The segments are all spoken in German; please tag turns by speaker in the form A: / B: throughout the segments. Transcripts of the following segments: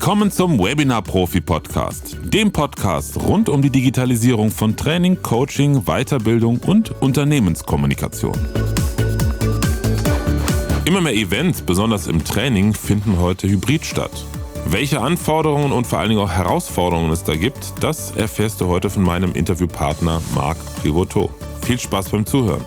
A: Willkommen zum Webinar-Profi-Podcast, dem Podcast rund um die Digitalisierung von Training, Coaching, Weiterbildung und Unternehmenskommunikation. Immer mehr Events, besonders im Training, finden heute hybrid statt. Welche Anforderungen und vor allen Dingen auch Herausforderungen es da gibt, das erfährst du heute von meinem Interviewpartner Marc Prévost. Viel Spaß beim Zuhören.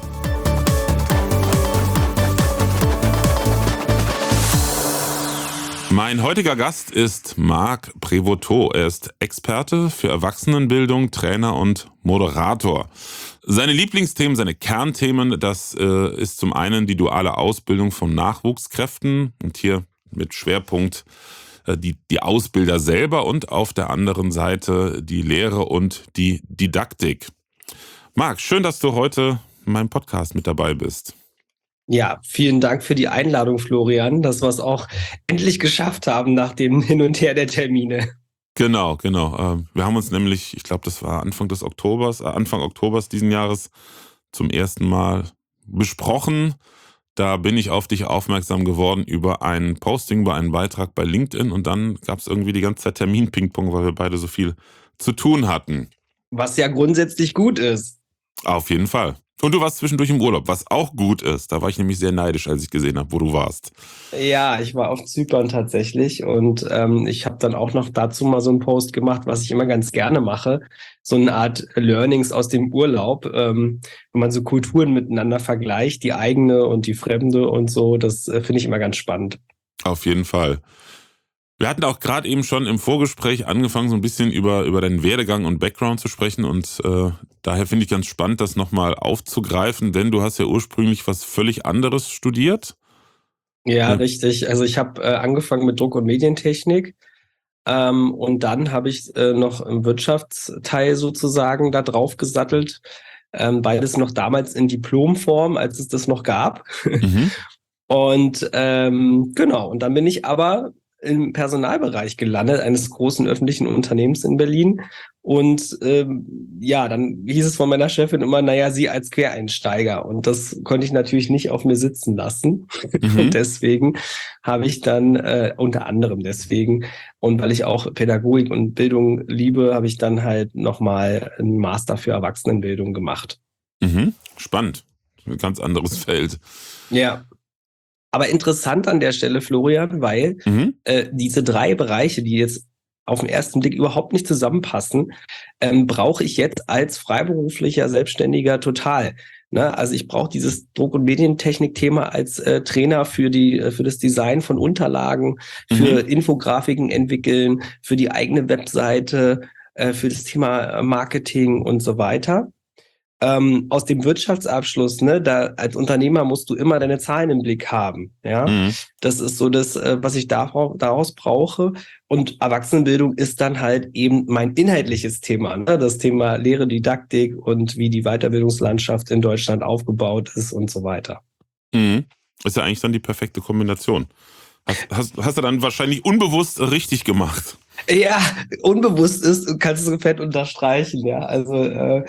A: Mein heutiger Gast ist Marc Prévost. Er ist Experte für Erwachsenenbildung, Trainer und Moderator. Seine Lieblingsthemen, seine Kernthemen, das ist zum einen die duale Ausbildung von Nachwuchskräften und hier mit Schwerpunkt die Ausbilder selber und auf der anderen Seite die Lehre und die Didaktik. Marc, schön, dass du heute in meinem Podcast mit dabei bist.
B: Ja, vielen Dank für die Einladung, Florian, dass wir es auch endlich geschafft haben nach dem Hin und Her der Termine.
A: Genau. Wir haben uns nämlich, ich glaube, das war Anfang Oktobers diesen Jahres zum ersten Mal besprochen. Da bin ich auf dich aufmerksam geworden über ein Posting, über einen Beitrag bei LinkedIn und dann gab es irgendwie die ganze Zeit Termin-Ping-Pong, weil wir beide so viel zu tun hatten.
B: Was ja grundsätzlich gut ist.
A: Auf jeden Fall. Und du warst zwischendurch im Urlaub, was auch gut ist. Da war ich nämlich sehr neidisch, als ich gesehen habe, wo du warst.
B: Ja, ich war auf Zypern tatsächlich und ich habe dann auch noch dazu mal so einen Post gemacht, was ich immer ganz gerne mache. So eine Art Learnings aus dem Urlaub, wenn man so Kulturen miteinander vergleicht, die eigene und die fremde und so. Das finde ich immer ganz spannend.
A: Auf jeden Fall. Wir hatten auch gerade eben schon im Vorgespräch angefangen, so ein bisschen über deinen Werdegang und Background zu sprechen und daher finde ich ganz spannend, das nochmal aufzugreifen, denn du hast ja ursprünglich was völlig anderes studiert.
B: Ja, richtig. Also ich habe angefangen mit Druck- und Medientechnik und dann habe ich noch im Wirtschaftsteil sozusagen da drauf gesattelt. Beides noch damals in Diplomform, als es das noch gab.
A: Mhm.
B: Und genau, und dann bin ich aber im Personalbereich gelandet, eines großen öffentlichen Unternehmens in Berlin. Und dann hieß es von meiner Chefin immer, naja, sie als Quereinsteiger. Und das konnte ich natürlich nicht auf mir sitzen lassen.
A: Mhm.
B: Und deswegen habe ich dann, unter anderem deswegen, und weil ich auch Pädagogik und Bildung liebe, habe ich dann halt nochmal einen Master für Erwachsenenbildung gemacht.
A: Mhm. Spannend. Ein ganz anderes Feld.
B: Ja. Aber interessant an der Stelle, Florian, weil diese drei Bereiche, die jetzt auf den ersten Blick überhaupt nicht zusammenpassen, brauche ich jetzt als freiberuflicher Selbstständiger total. Ne? Also ich brauche dieses Druck- und Medientechnik-Thema als Trainer für das Design von Unterlagen, für Infografiken entwickeln, für die eigene Webseite, für das Thema Marketing und so weiter. Aus dem Wirtschaftsabschluss, ne, da als Unternehmer musst du immer deine Zahlen im Blick haben, ja. Das ist so das, was ich daraus brauche. Und Erwachsenenbildung ist dann halt eben mein inhaltliches Thema, ne? Das Thema Lehre, Didaktik und wie die Weiterbildungslandschaft in Deutschland aufgebaut ist und so weiter.
A: Ist ja eigentlich dann die perfekte Kombination. Hast du dann wahrscheinlich unbewusst richtig gemacht.
B: Ja, unbewusst ist, kannst du fett unterstreichen, ja. Also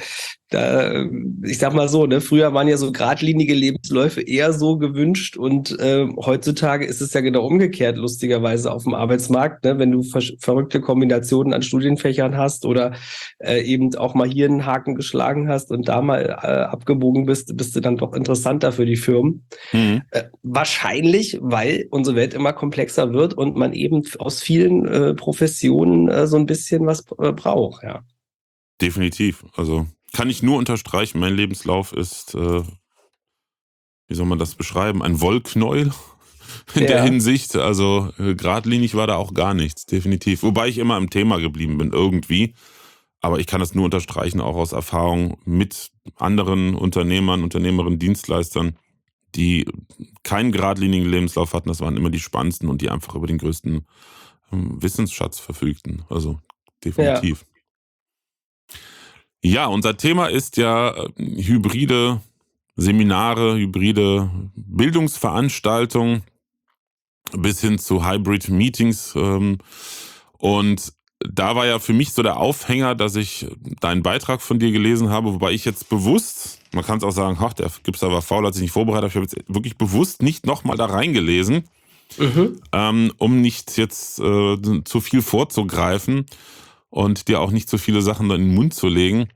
B: ich sag mal so, ne, früher waren ja so geradlinige Lebensläufe eher so gewünscht und heutzutage ist es ja genau umgekehrt, lustigerweise auf dem Arbeitsmarkt, ne, wenn du verrückte Kombinationen an Studienfächern hast oder eben auch mal hier einen Haken geschlagen hast und da mal abgebogen bist du dann doch interessanter für die Firmen. Wahrscheinlich, weil unsere Welt immer komplexer wird und man eben aus vielen Professionen so ein bisschen was braucht, ja.
A: Definitiv. Also kann ich nur unterstreichen, mein Lebenslauf ist, wie soll man das beschreiben, ein Wollknäuel in der Hinsicht. Also geradlinig war da auch gar nichts, definitiv. Wobei ich immer im Thema geblieben bin, irgendwie. Aber ich kann das nur unterstreichen, auch aus Erfahrung mit anderen Unternehmern, Unternehmerinnen, Dienstleistern, die keinen geradlinigen Lebenslauf hatten. Das waren immer die spannendsten und die einfach über den größten Wissensschatz verfügten. Also definitiv. Ja, unser Thema ist ja hybride Seminare, hybride Bildungsveranstaltungen bis hin zu Hybrid Meetings. Und da war ja für mich so der Aufhänger, dass ich deinen Beitrag von dir gelesen habe, wobei ich jetzt bewusst, man kann es auch sagen, der Gipster war faul, hat sich nicht vorbereitet, aber ich habe jetzt wirklich bewusst nicht nochmal da reingelesen, Um nicht jetzt zu viel vorzugreifen und dir auch nicht zu viele Sachen in den Mund zu legen.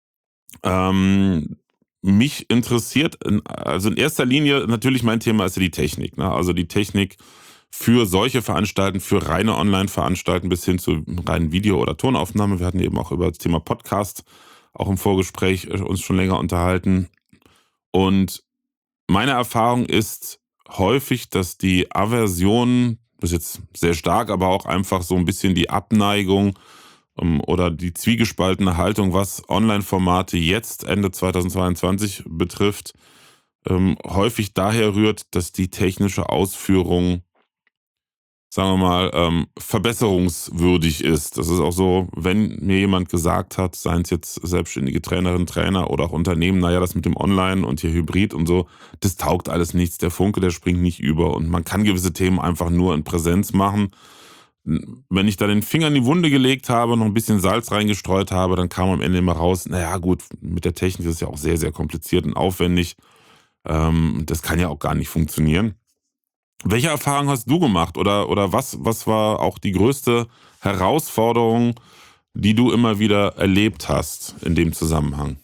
A: Mich interessiert, also in erster Linie natürlich mein Thema ist ja die Technik. Ne? Also die Technik für solche Veranstaltungen, für reine Online-Veranstaltungen bis hin zu reinen Video- oder Tonaufnahme. Wir hatten eben auch über das Thema Podcast auch im Vorgespräch uns schon länger unterhalten. Und meine Erfahrung ist häufig, dass die Aversion, das ist jetzt sehr stark, aber auch einfach so ein bisschen die Abneigung oder die zwiegespaltene Haltung, was Online-Formate jetzt Ende 2022 betrifft, häufig daher rührt, dass die technische Ausführung, sagen wir mal, verbesserungswürdig ist. Das ist auch so, wenn mir jemand gesagt hat, seien es jetzt selbstständige Trainerinnen, Trainer oder auch Unternehmen, naja, das mit dem Online und hier Hybrid und so, das taugt alles nichts. Der Funke, der springt nicht über und man kann gewisse Themen einfach nur in Präsenz machen. Wenn ich da den Finger in die Wunde gelegt habe, noch ein bisschen Salz reingestreut habe, dann kam am Ende immer raus, naja gut, mit der Technik ist es ja auch sehr, sehr kompliziert und aufwendig. Das kann ja auch gar nicht funktionieren. Welche Erfahrung hast du gemacht oder was war auch die größte Herausforderung, die du immer wieder erlebt hast in dem Zusammenhang?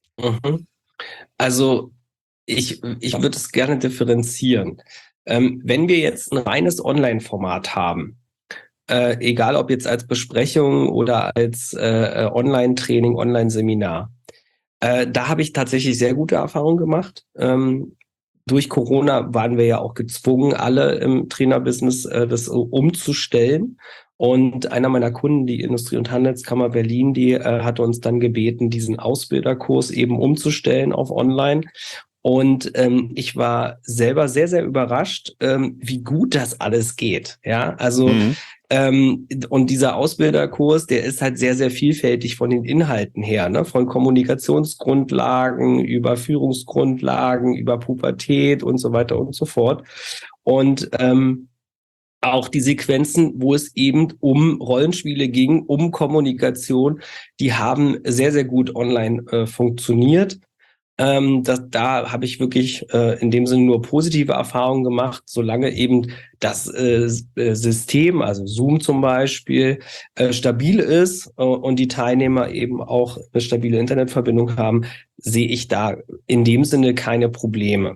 B: Also ich würde es gerne differenzieren. Wenn wir jetzt ein reines Online-Format haben, egal ob jetzt als Besprechung oder als Online-Training, Online-Seminar, da habe ich tatsächlich sehr gute Erfahrungen gemacht. Durch Corona waren wir ja auch gezwungen, alle im Trainerbusiness das umzustellen. Und einer meiner Kunden, die Industrie- und Handelskammer Berlin, die hatte uns dann gebeten, diesen Ausbilderkurs eben umzustellen auf Online. Und ich war selber sehr, sehr überrascht, wie gut das alles geht. Ja, also und dieser Ausbilderkurs, der ist halt sehr, sehr vielfältig von den Inhalten her, ne? Von Kommunikationsgrundlagen über Führungsgrundlagen, über Pubertät und so weiter und so fort. Und auch die Sequenzen, wo es eben um Rollenspiele ging, um Kommunikation, die haben sehr, sehr gut online funktioniert. Da habe ich wirklich in dem Sinne nur positive Erfahrungen gemacht, solange eben das System, also Zoom zum Beispiel, stabil ist und die Teilnehmer eben auch eine stabile Internetverbindung haben, sehe ich da in dem Sinne keine Probleme.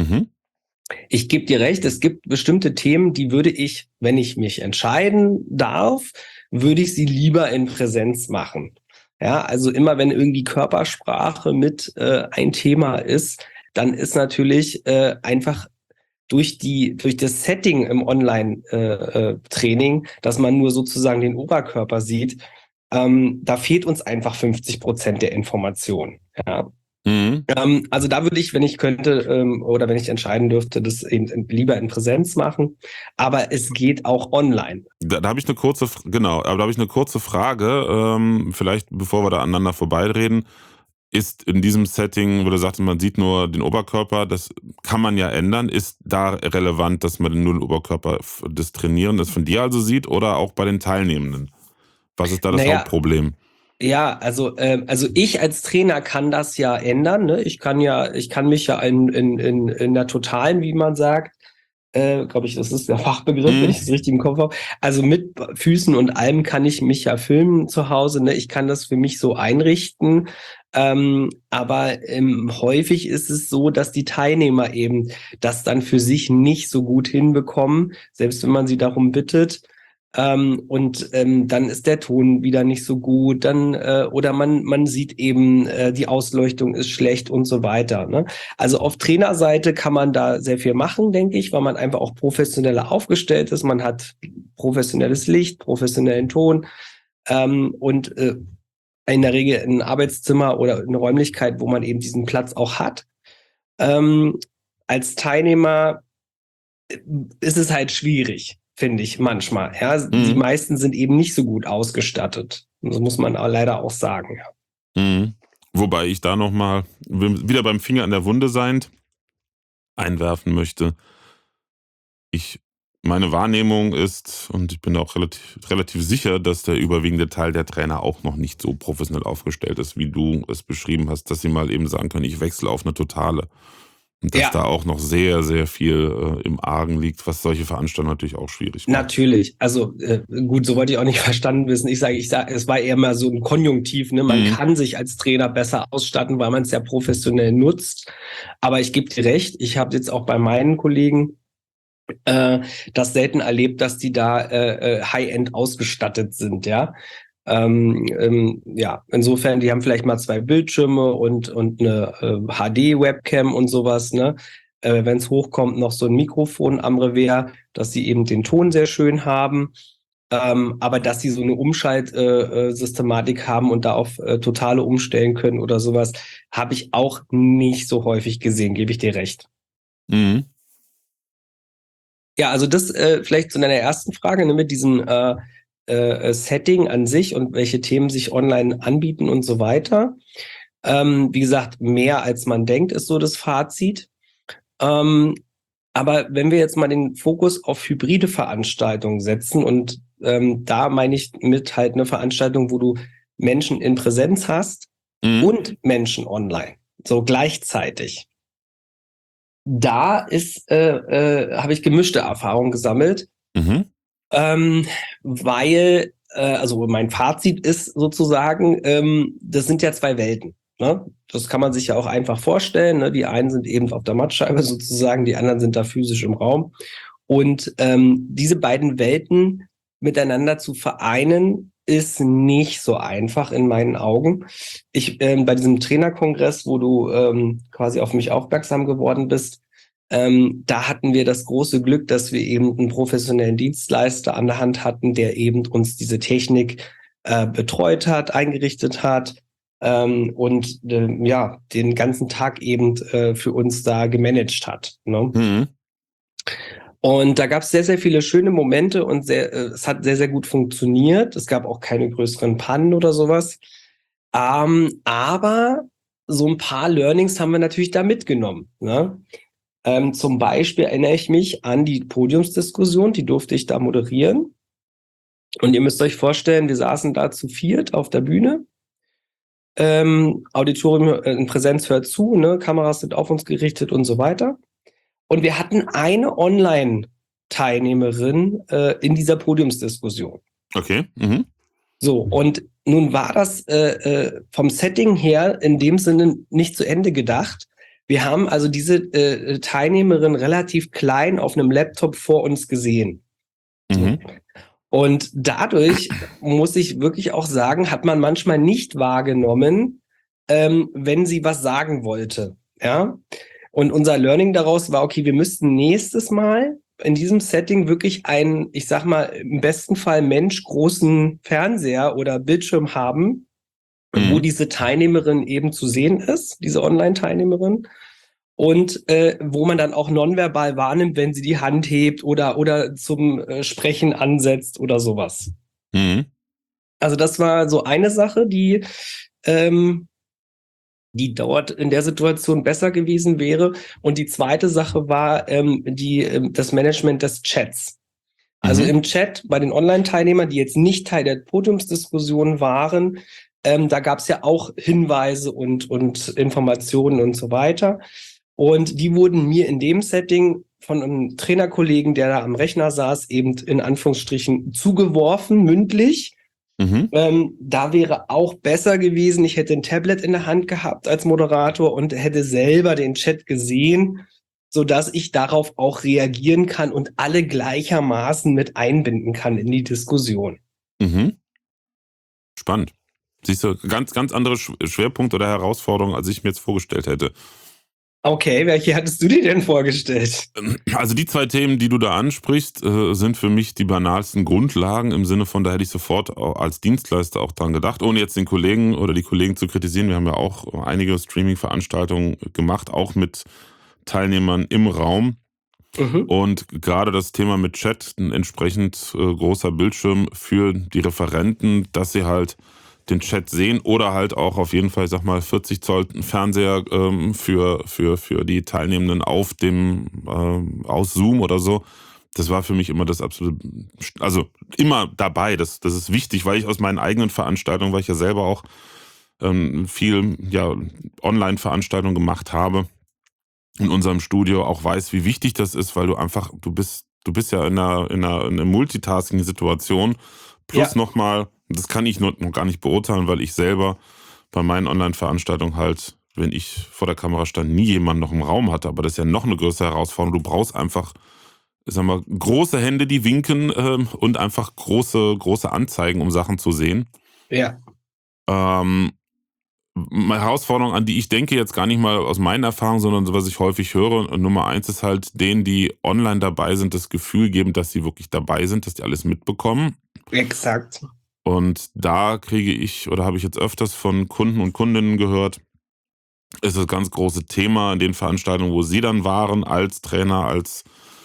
B: Ich gebe dir recht, es gibt bestimmte Themen, die würde ich, wenn ich mich entscheiden darf, würde ich sie lieber in Präsenz machen. Ja, also immer wenn irgendwie Körpersprache mit ein Thema ist, dann ist natürlich einfach durch das Setting im Online-Training, dass man nur sozusagen den Oberkörper sieht, da fehlt uns einfach 50% der Information. Ja. Also da würde ich, wenn ich könnte oder wenn ich entscheiden dürfte, das eben lieber in Präsenz machen. Aber es geht auch online.
A: Da habe ich eine kurze, genau, aber da habe ich eine kurze Frage, vielleicht bevor wir da aneinander vorbeireden. Ist in diesem Setting, wo du sagst, man sieht nur den Oberkörper, das kann man ja ändern. Ist da relevant, dass man nur den Oberkörper des Trainieren, das von dir also sieht, oder auch bei den Teilnehmenden? Was ist da das Hauptproblem?
B: Ja, also ich als Trainer kann das ja ändern. Ne? Ich kann mich ja in der Totalen, wie man sagt, glaube ich, das ist der Fachbegriff, wenn ich das richtig im Kopf habe. Also mit Füßen und allem kann ich mich ja filmen zu Hause. Ne? Ich kann das für mich so einrichten. Aber häufig ist es so, dass die Teilnehmer eben das dann für sich nicht so gut hinbekommen, selbst wenn man sie darum bittet. Dann ist der Ton wieder nicht so gut, dann oder man sieht eben, die Ausleuchtung ist schlecht und so weiter. Ne? Also auf Trainerseite kann man da sehr viel machen, denke ich, weil man einfach auch professioneller aufgestellt ist. Man hat professionelles Licht, professionellen Ton und in der Regel ein Arbeitszimmer oder eine Räumlichkeit, wo man eben diesen Platz auch hat. Als Teilnehmer ist es halt schwierig, finde ich manchmal. Ja, die meisten sind eben nicht so gut ausgestattet. Das muss man leider auch sagen. Ja.
A: Wobei ich da nochmal, wieder beim Finger an der Wunde seiend, einwerfen möchte. Meine Wahrnehmung ist, und ich bin auch relativ sicher, dass der überwiegende Teil der Trainer auch noch nicht so professionell aufgestellt ist, wie du es beschrieben hast, dass sie mal eben sagen können, ich wechsle auf eine Totale. Und dass da auch noch sehr, sehr viel im Argen liegt, was solche Veranstaltungen natürlich auch schwierig macht.
B: Natürlich. Also gut, so wollte ich auch nicht verstanden wissen. Ich sage, es war eher mal so ein Konjunktiv. Ne? Man kann sich als Trainer besser ausstatten, weil man es ja professionell nutzt. Aber ich gebe dir recht, ich habe jetzt auch bei meinen Kollegen das selten erlebt, dass die da High-End ausgestattet sind, ja. Ja, insofern, die haben vielleicht mal 2 Bildschirme und eine HD-Webcam und sowas, ne? Wenn es hochkommt, noch so ein Mikrofon am Revers, dass sie eben den Ton sehr schön haben. Aber dass sie so eine Umschaltsystematik haben und da auf totale umstellen können oder sowas, habe ich auch nicht so häufig gesehen, gebe ich dir recht.
A: Mhm.
B: Ja, also das vielleicht zu deiner ersten Frage, ne, mit diesem Setting an sich und welche Themen sich online anbieten und so weiter. Wie gesagt, mehr als man denkt, ist so das Fazit. Aber wenn wir jetzt mal den Fokus auf hybride Veranstaltungen setzen und da meine ich mit halt eine Veranstaltung, wo du Menschen in Präsenz hast und Menschen online, so gleichzeitig. Da habe ich gemischte Erfahrungen gesammelt, weil, also mein Fazit ist sozusagen, das sind ja 2 Welten. Ne? Das kann man sich ja auch einfach vorstellen. Ne? Die einen sind eben auf der Mattscheibe sozusagen, die anderen sind da physisch im Raum. Und diese beiden Welten miteinander zu vereinen, ist nicht so einfach in meinen Augen. Bei diesem Trainerkongress, wo du quasi auf mich aufmerksam geworden bist, da hatten wir das große Glück, dass wir eben einen professionellen Dienstleister an der Hand hatten, der eben uns diese Technik betreut hat, eingerichtet hat und ja, den ganzen Tag eben für uns da gemanagt hat. Ne? Und da gab es sehr, sehr viele schöne Momente und es hat sehr, sehr gut funktioniert. Es gab auch keine größeren Pannen oder sowas. Aber so ein paar Learnings haben wir natürlich da mitgenommen. Ne? Zum Beispiel erinnere ich mich an die Podiumsdiskussion, die durfte ich da moderieren. Und ihr müsst euch vorstellen, wir saßen da zu 4 auf der Bühne. Auditorium in Präsenz hört zu, ne? Kameras sind auf uns gerichtet und so weiter. Und wir hatten eine Online-Teilnehmerin in dieser Podiumsdiskussion.
A: Okay.
B: So, und nun war das vom Setting her in dem Sinne nicht zu Ende gedacht. Wir haben also diese Teilnehmerin relativ klein auf einem Laptop vor uns gesehen. Und dadurch, muss ich wirklich auch sagen, hat man manchmal nicht wahrgenommen, wenn sie was sagen wollte. Ja. Und unser Learning daraus war, okay, wir müssten nächstes Mal in diesem Setting wirklich einen, ich sag mal, im besten Fall menschgroßen Fernseher oder Bildschirm haben, wo diese Teilnehmerin eben zu sehen ist, diese Online-Teilnehmerin. Und wo man dann auch nonverbal wahrnimmt, wenn sie die Hand hebt oder zum Sprechen ansetzt oder sowas. Also das war so eine Sache, die dort in der Situation besser gewesen wäre. Und die zweite Sache war das Management des Chats. Also im Chat bei den Online-Teilnehmern, die jetzt nicht Teil der Podiumsdiskussion waren, da gab es ja auch Hinweise und Informationen und so weiter. Und die wurden mir in dem Setting von einem Trainerkollegen, der da am Rechner saß, eben in Anführungsstrichen zugeworfen, mündlich. Da wäre auch besser gewesen, ich hätte ein Tablet in der Hand gehabt als Moderator und hätte selber den Chat gesehen, sodass ich darauf auch reagieren kann und alle gleichermaßen mit einbinden kann in die Diskussion.
A: Spannend. Siehst du, ganz, ganz andere Schwerpunkte oder Herausforderungen, als ich mir jetzt vorgestellt hätte.
B: Okay, welche hattest du dir denn vorgestellt?
A: Also die 2 Themen, die du da ansprichst, sind für mich die banalsten Grundlagen im Sinne von, da hätte ich sofort als Dienstleister auch dran gedacht, ohne jetzt den Kollegen oder die Kollegen zu kritisieren. Wir haben ja auch einige Streaming-Veranstaltungen gemacht, auch mit Teilnehmern im Raum. Und gerade das Thema mit Chat, ein entsprechend großer Bildschirm für die Referenten, dass sie halt den Chat sehen oder halt auch auf jeden Fall, ich sag mal, 40 Zoll Fernseher für die Teilnehmenden auf dem aus Zoom oder so. Das war für mich immer das absolute, also immer dabei. Das ist wichtig, weil ich aus meinen eigenen Veranstaltungen, weil ich ja selber auch viel Online-Veranstaltungen gemacht habe, in unserem Studio auch weiß, wie wichtig das ist, weil du bist ja in einer Multitasking-Situation. Plus nochmal, das kann ich noch gar nicht beurteilen, weil ich selber bei meinen Online-Veranstaltungen halt, wenn ich vor der Kamera stand, nie jemanden noch im Raum hatte. Aber das ist ja noch eine größere Herausforderung. Du brauchst einfach, ich sag mal, große Hände, die winken und einfach große Anzeigen, um Sachen zu sehen.
B: Ja.
A: Meine Herausforderung, an die ich denke, jetzt gar nicht mal aus meinen Erfahrungen, sondern was ich häufig höre, Nummer 1 ist halt, denen, die online dabei sind, das Gefühl geben, dass sie wirklich dabei sind, dass die alles mitbekommen.
B: Exakt.
A: Und da kriege ich, oder habe ich jetzt öfters von Kunden und Kundinnen gehört, ist das ganz große Thema in den Veranstaltungen, wo sie dann waren, als Trainer, als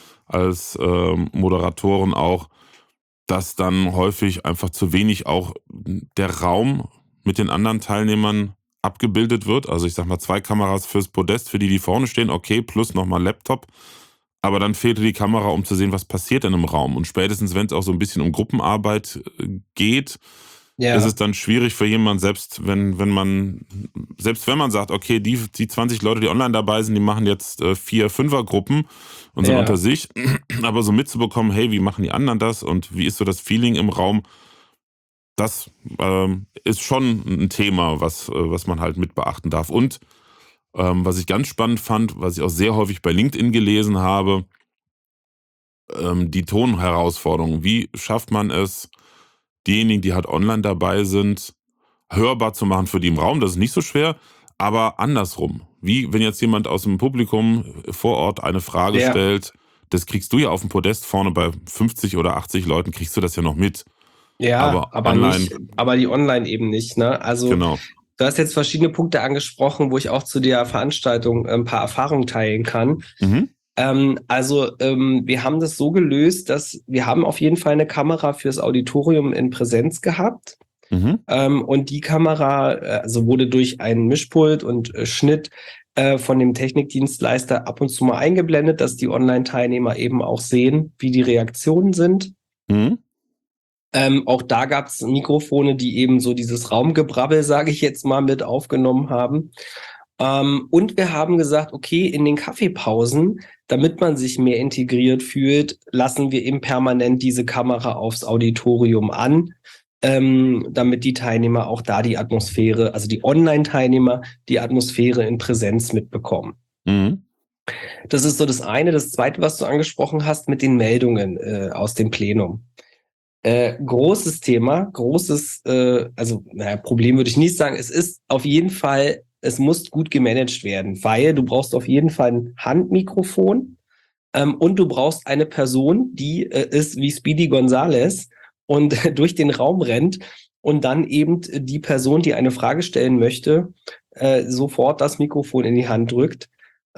A: Moderatoren auch, dass dann häufig einfach zu wenig auch der Raum mit den anderen Teilnehmern abgebildet wird. Also ich sag mal 2 Kameras fürs Podest, für die vorne stehen, okay, plus nochmal Laptop. Aber dann fehlte die Kamera, um zu sehen, was passiert in einem Raum. Und spätestens, wenn es auch so ein bisschen um Gruppenarbeit geht, ist es dann schwierig für jemanden, selbst wenn man sagt, okay, die 20 Leute, die online dabei sind, die machen jetzt 4 5er-Gruppen und sind unter sich. Aber so mitzubekommen, hey, wie machen die anderen das und wie ist so das Feeling im Raum, das ist schon ein Thema, was man halt mit beachten darf. Und was ich ganz spannend fand, was ich auch sehr häufig bei LinkedIn gelesen habe, die Tonherausforderung. Wie schafft man es, diejenigen, die halt online dabei sind, hörbar zu machen für die im Raum? Das ist nicht so schwer, aber andersrum. Wie, wenn jetzt jemand aus dem Publikum vor Ort eine Frage stellt, das kriegst du ja auf dem Podest vorne bei 50 oder 80 Leuten, kriegst du das ja noch mit.
B: Ja, aber die online eben nicht, ne? Also
A: genau.
B: Du hast jetzt verschiedene Punkte angesprochen, wo ich auch zu der Veranstaltung ein paar Erfahrungen teilen kann.
A: Mhm.
B: Wir haben das so gelöst, dass wir haben auf jeden Fall eine Kamera fürs Auditorium in Präsenz gehabt.
A: Mhm.
B: Und die Kamera wurde durch einen Mischpult und Schnitt von dem Technikdienstleister ab und zu mal eingeblendet, dass die Online-Teilnehmer eben auch sehen, wie die Reaktionen sind.
A: Mhm.
B: Auch da gab es Mikrofone, die eben so dieses Raumgebrabbel, sage ich jetzt mal, mit aufgenommen haben. Und wir haben gesagt, okay, in den Kaffeepausen, damit man sich mehr integriert fühlt, lassen wir eben permanent diese Kamera aufs Auditorium an, damit die Teilnehmer auch da die Atmosphäre, also die Online-Teilnehmer, die Atmosphäre in Präsenz mitbekommen.
A: Mhm.
B: Das ist so das eine. Das zweite, was du angesprochen hast, mit den Meldungen aus dem Plenum. Großes Thema, Problem würde ich nicht sagen. Es ist auf jeden Fall, es muss gut gemanagt werden, weil du brauchst auf jeden Fall ein Handmikrofon und du brauchst eine Person, die ist wie Speedy Gonzales und durch den Raum rennt und dann eben die Person, die eine Frage stellen möchte, sofort das Mikrofon in die Hand drückt.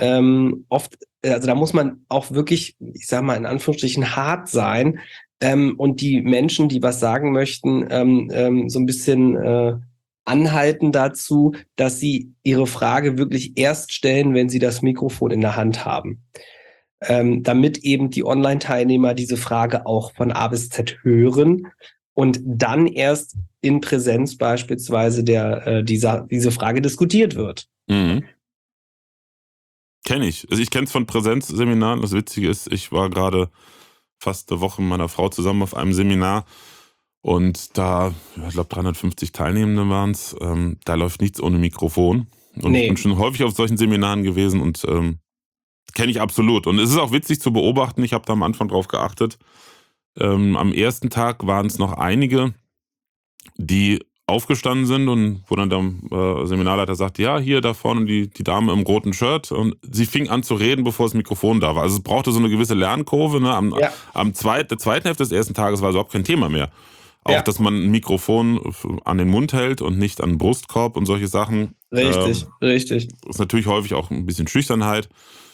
B: Also da muss man auch wirklich, ich sag mal in Anführungsstrichen, hart sein, und die Menschen, die was sagen möchten, so ein bisschen anhalten dazu, dass sie ihre Frage wirklich erst stellen, wenn sie das Mikrofon in der Hand haben. Damit eben die Online-Teilnehmer diese Frage auch von A bis Z hören und dann erst in Präsenz beispielsweise diese Frage diskutiert wird.
A: Mhm. Kenne ich. Also ich kenne es von Präsenzseminaren. Das Witzige ist, ich war gerade fast eine Woche mit meiner Frau zusammen auf einem Seminar und da, ich glaube 350 Teilnehmende waren es, da läuft nichts ohne Mikrofon. Und ich bin schon häufig auf solchen Seminaren gewesen und kenne ich absolut. Und es ist auch witzig zu beobachten, ich habe da am Anfang drauf geachtet. Am ersten Tag waren es noch einige, die aufgestanden sind und wo dann der Seminarleiter sagte, ja, hier da vorne die Dame im roten Shirt und sie fing an zu reden, bevor das Mikrofon da war. Also es brauchte so eine gewisse Lernkurve. Ne? Der zweiten Hälfte des ersten Tages war überhaupt kein Thema mehr. Auch, dass man ein Mikrofon an den Mund hält und nicht an den Brustkorb und solche Sachen.
B: Richtig.
A: Ist natürlich häufig auch ein bisschen Schüchternheit.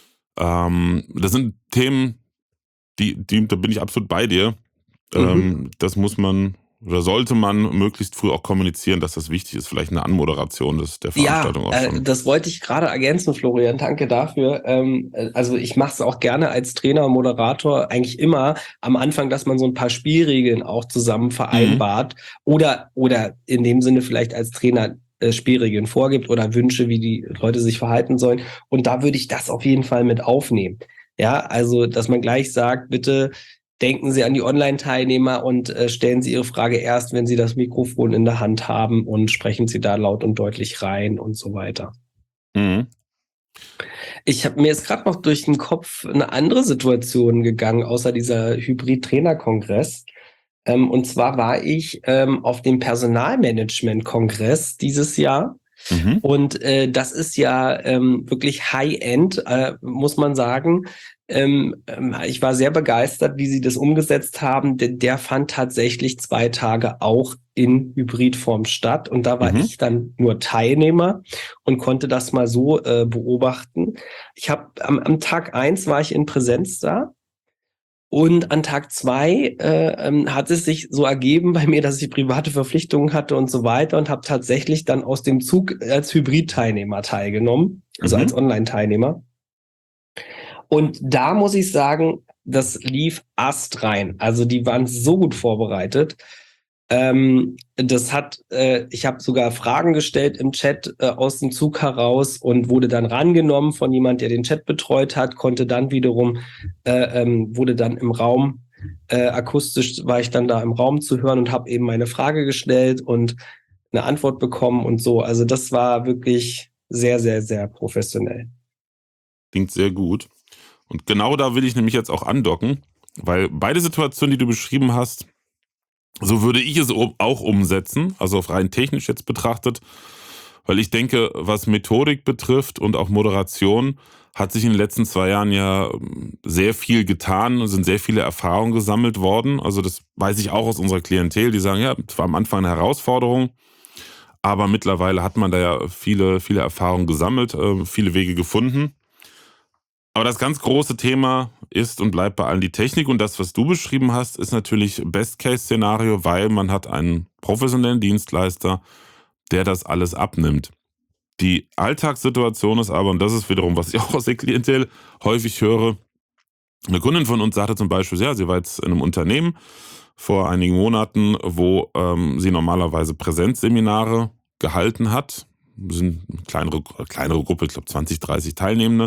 A: Das sind Themen, da bin ich absolut bei dir. Das muss man oder sollte man möglichst früh auch kommunizieren, dass das wichtig ist, vielleicht eine Anmoderation der Veranstaltung auch schon.
B: Das wollte ich gerade ergänzen, Florian, danke dafür. Also ich mache es auch gerne als Trainer und Moderator eigentlich immer am Anfang, dass man so ein paar Spielregeln auch zusammen vereinbart oder in dem Sinne vielleicht als Trainer Spielregeln vorgibt oder Wünsche, wie die Leute sich verhalten sollen. Und da würde ich das auf jeden Fall mit aufnehmen. Ja, also, dass man gleich sagt, bitte denken Sie an die Online-Teilnehmer und stellen Sie Ihre Frage erst, wenn Sie das Mikrofon in der Hand haben und sprechen Sie da laut und deutlich rein und so weiter.
A: Mhm.
B: Mir ist gerade noch durch den Kopf eine andere Situation gegangen, außer dieser Hybrid-Trainer-Kongress. Und zwar war ich auf dem Personalmanagement-Kongress dieses Jahr.
A: Mhm.
B: Und das ist ja wirklich High-End, muss man sagen. Ich war sehr begeistert, wie sie das umgesetzt haben. Der fand tatsächlich 2 Tage auch in Hybridform statt. Und da war ich dann nur Teilnehmer und konnte das mal so beobachten. Ich habe am Tag 1 war ich in Präsenz da. Und an Tag 2 hat es sich so ergeben bei mir, dass ich private Verpflichtungen hatte und so weiter und habe tatsächlich dann aus dem Zug als Hybrid-Teilnehmer teilgenommen, also als Online-Teilnehmer. Und da muss ich sagen, das lief astrein. Also die waren so gut vorbereitet. Ich habe sogar Fragen gestellt im Chat aus dem Zug heraus und wurde dann rangenommen von jemand, der den Chat betreut hat, konnte dann wiederum, wurde dann im Raum, akustisch war ich dann da im Raum zu hören und habe eben meine Frage gestellt und eine Antwort bekommen und so. Also das war wirklich sehr, sehr, sehr professionell.
A: Klingt sehr gut. Und genau da will ich nämlich jetzt auch andocken, weil beide Situationen, die du beschrieben hast, so würde ich es auch umsetzen, also rein technisch jetzt betrachtet, weil ich denke, was Methodik betrifft und auch Moderation, hat sich in den letzten 2 Jahren ja sehr viel getan, sind sehr viele Erfahrungen gesammelt worden. Also das weiß ich auch aus unserer Klientel, die sagen, ja, es war am Anfang eine Herausforderung, aber mittlerweile hat man da ja viele, viele Erfahrungen gesammelt, viele Wege gefunden. Aber das ganz große Thema ist und bleibt bei allen die Technik, und das, was du beschrieben hast, ist natürlich Best-Case-Szenario, weil man hat einen professionellen Dienstleister, der das alles abnimmt. Die Alltagssituation ist aber, und das ist wiederum, was ich auch aus der Klientel häufig höre, eine Kundin von uns sagte zum Beispiel, ja, sie war jetzt in einem Unternehmen vor einigen Monaten, wo sie normalerweise Präsenzseminare gehalten hat. Das sind eine kleinere Gruppe, ich glaube 20, 30 Teilnehmende.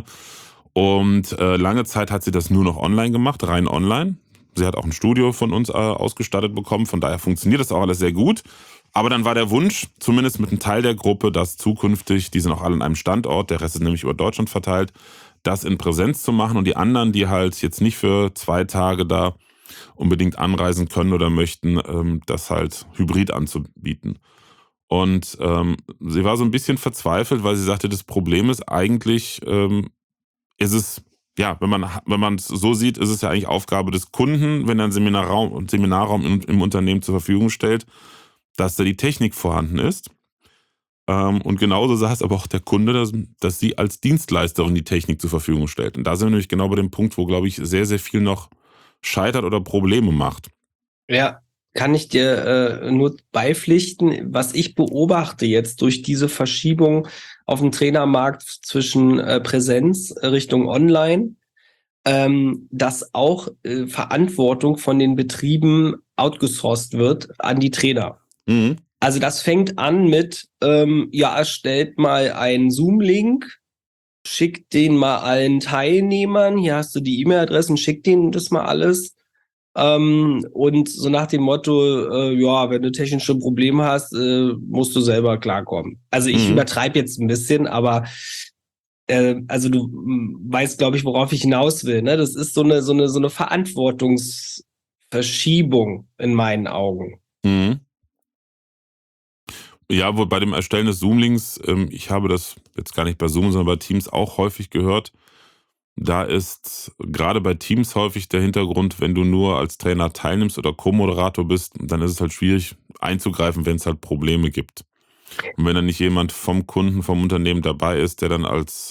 A: Und lange Zeit hat sie das nur noch online gemacht, rein online. Sie hat auch ein Studio von uns ausgestattet bekommen, von daher funktioniert das auch alles sehr gut. Aber dann war der Wunsch, zumindest mit einem Teil der Gruppe, dass zukünftig, die sind auch alle an einem Standort, der Rest ist nämlich über Deutschland verteilt, das in Präsenz zu machen, und die anderen, die halt jetzt nicht für 2 Tage da unbedingt anreisen können oder möchten, das halt hybrid anzubieten. Und sie war so ein bisschen verzweifelt, weil sie sagte, das Problem ist eigentlich, ist es, ja, wenn man es so sieht, ist es ja eigentlich Aufgabe des Kunden, wenn er einen Seminarraum im Unternehmen zur Verfügung stellt, dass da die Technik vorhanden ist. Und genauso sah es aber auch der Kunde, dass sie als Dienstleisterin die Technik zur Verfügung stellt. Und da sind wir nämlich genau bei dem Punkt, wo, glaube ich, sehr, sehr viel noch scheitert oder Probleme macht.
B: Ja, kann ich dir nur beipflichten. Was ich beobachte jetzt durch diese Verschiebung auf dem Trainermarkt zwischen Präsenz Richtung Online, dass auch Verantwortung von den Betrieben outgesourced wird an die Trainer.
A: Mhm.
B: Also das fängt an mit, erstellt mal einen Zoom-Link, schickt den mal allen Teilnehmern, hier hast du die E-Mail-Adressen, schick denen das mal alles. Und so nach dem Motto, wenn du technische Probleme hast, musst du selber klarkommen. Also ich übertreibe jetzt ein bisschen, aber also du weißt, glaube ich, worauf ich hinaus will. Ne? Das ist so eine Verantwortungsverschiebung in meinen Augen.
A: Mhm. Ja, wohl bei dem Erstellen des Zoom-Links, ich habe das jetzt gar nicht bei Zoom, sondern bei Teams auch häufig gehört. Da ist gerade bei Teams häufig der Hintergrund, wenn du nur als Trainer teilnimmst oder Co-Moderator bist, dann ist es halt schwierig einzugreifen, wenn es halt Probleme gibt. Und wenn dann nicht jemand vom Kunden, vom Unternehmen dabei ist, der dann als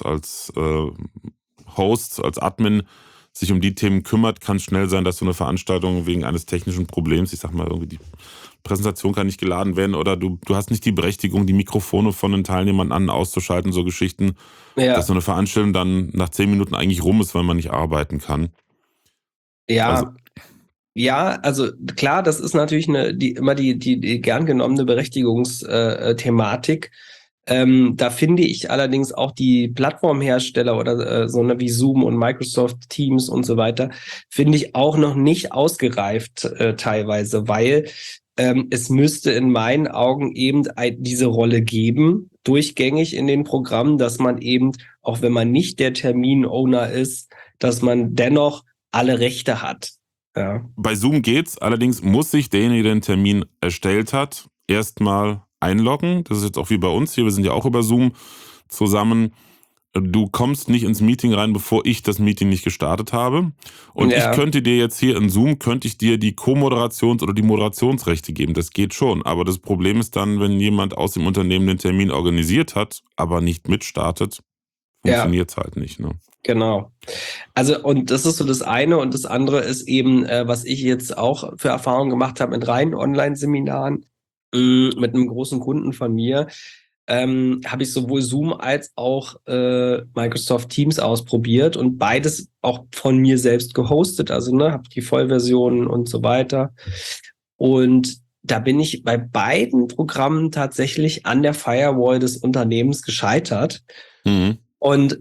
A: Host, als Admin sich um die Themen kümmert, kann es schnell sein, dass so eine Veranstaltung wegen eines technischen Problems, ich sag mal irgendwie die Präsentation kann nicht geladen werden oder du hast nicht die Berechtigung, die Mikrofone von den Teilnehmern an- auszuschalten, so Geschichten, dass so eine Veranstaltung dann nach 10 Minuten eigentlich rum ist, weil man nicht arbeiten kann.
B: Ja, also klar, das ist natürlich immer die gern genommene Berechtigungsthematik. Da finde ich allerdings auch die Plattformhersteller oder so wie Zoom und Microsoft Teams und so weiter, finde ich auch noch nicht ausgereift teilweise, weil es müsste in meinen Augen eben diese Rolle geben, durchgängig in den Programmen, dass man eben, auch wenn man nicht der Termin-Owner ist, dass man dennoch alle Rechte hat. Ja.
A: Bei Zoom geht's, allerdings muss sich derjenige, der den Termin erstellt hat, erstmal einloggen. Das ist jetzt auch wie bei uns hier, wir sind ja auch über Zoom zusammen. Du kommst nicht ins Meeting rein, bevor ich das Meeting nicht gestartet habe. Und ich könnte dir jetzt hier in Zoom, könnte ich dir die Co-Moderations- oder die Moderationsrechte geben. Das geht schon. Aber das Problem ist dann, wenn jemand aus dem Unternehmen den Termin organisiert hat, aber nicht mitstartet, funktioniert's halt nicht. Ne?
B: Genau. Also, und das ist so das eine. Und das andere ist eben, was ich jetzt auch für Erfahrungen gemacht habe mit reinen Online-Seminaren, mit einem großen Kunden von mir, habe ich sowohl Zoom als auch Microsoft Teams ausprobiert und beides auch von mir selbst gehostet. Also, ne, habe die Vollversionen und so weiter. Und da bin ich bei beiden Programmen tatsächlich an der Firewall des Unternehmens gescheitert. Und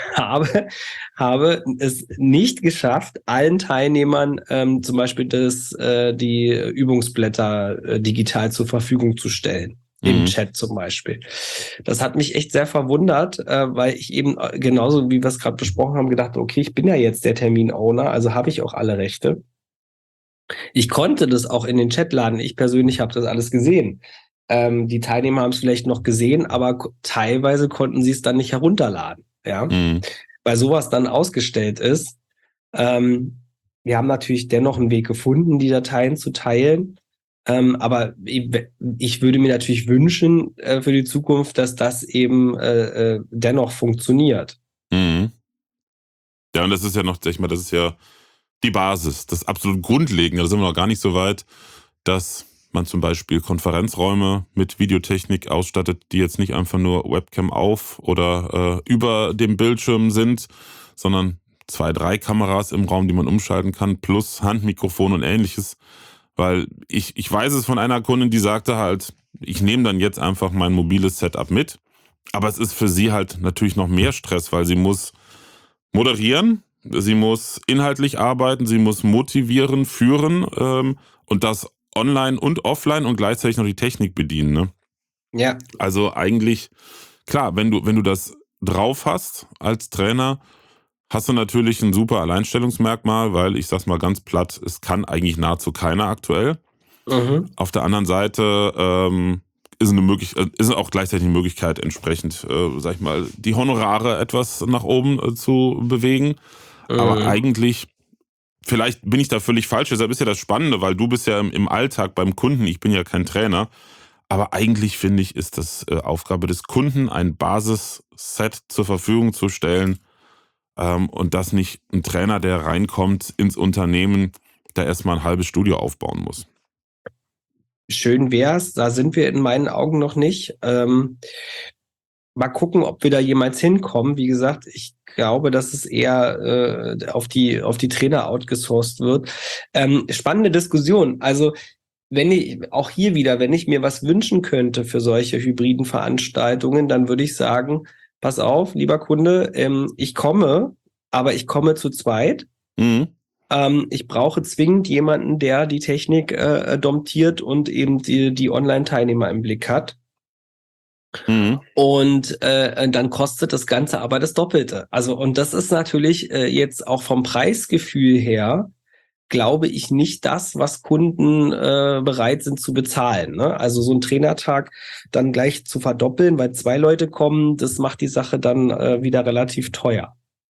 B: habe es nicht geschafft, allen Teilnehmern zum Beispiel die Übungsblätter digital zur Verfügung zu stellen. Im Chat zum Beispiel. Das hat mich echt sehr verwundert, weil ich eben genauso wie wir es gerade besprochen haben, gedacht, okay, ich bin ja jetzt der Termin-Owner, also habe ich auch alle Rechte. Ich konnte das auch in den Chat laden. Ich persönlich habe das alles gesehen. Die Teilnehmer haben es vielleicht noch gesehen, aber teilweise konnten sie es dann nicht herunterladen. Ja, weil sowas dann ausgestellt ist. Wir haben natürlich dennoch einen Weg gefunden, die Dateien zu teilen. Aber ich würde mir natürlich wünschen für die Zukunft, dass das eben dennoch funktioniert.
A: Ja, und das ist ja noch, sag ich mal, das ist ja die Basis, das absolut Grundlegende. Da sind wir noch gar nicht so weit, dass man zum Beispiel Konferenzräume mit Videotechnik ausstattet, die jetzt nicht einfach nur Webcam auf oder über dem Bildschirm sind, sondern 2, 3 Kameras im Raum, die man umschalten kann, plus Handmikrofon und ähnliches. Weil ich weiß es von einer Kundin, die sagte halt, ich nehme dann jetzt einfach mein mobiles Setup mit. Aber es ist für sie halt natürlich noch mehr Stress, weil sie muss moderieren, sie muss inhaltlich arbeiten, sie muss motivieren, führen und das online und offline und gleichzeitig noch die Technik bedienen. Ne?
B: Ja.
A: Also eigentlich, klar, wenn du das drauf hast als Trainer, hast du natürlich ein super Alleinstellungsmerkmal, weil ich sag's mal ganz platt, es kann eigentlich nahezu keiner aktuell. Auf der anderen Seite ist auch gleichzeitig eine Möglichkeit, entsprechend, sag ich mal, die Honorare etwas nach oben zu bewegen. Aber eigentlich, vielleicht bin ich da völlig falsch, deshalb ist ja das Spannende, weil du bist ja im Alltag beim Kunden, ich bin ja kein Trainer. Aber eigentlich, finde ich, ist das Aufgabe des Kunden, ein Basisset zur Verfügung zu stellen, und dass nicht ein Trainer, der reinkommt ins Unternehmen, da erstmal ein halbes Studio aufbauen muss.
B: Schön wär's, da sind wir in meinen Augen noch nicht. Mal gucken, ob wir da jemals hinkommen. Wie gesagt, ich glaube, dass es eher auf die Trainer outgesourced wird. Spannende Diskussion. Also wenn ich mir was wünschen könnte für solche hybriden Veranstaltungen, dann würde ich sagen, pass auf, lieber Kunde, ich komme, aber ich komme zu zweit. Ich brauche zwingend jemanden, der die Technik domptiert und eben die Online-Teilnehmer im Blick hat. Und dann kostet das Ganze aber das Doppelte. Also, und das ist natürlich jetzt auch vom Preisgefühl her, glaube ich, nicht das, was Kunden bereit sind zu bezahlen. Ne? Also so ein Trainertag dann gleich zu verdoppeln, weil 2 Leute kommen, das macht die Sache dann wieder relativ teuer.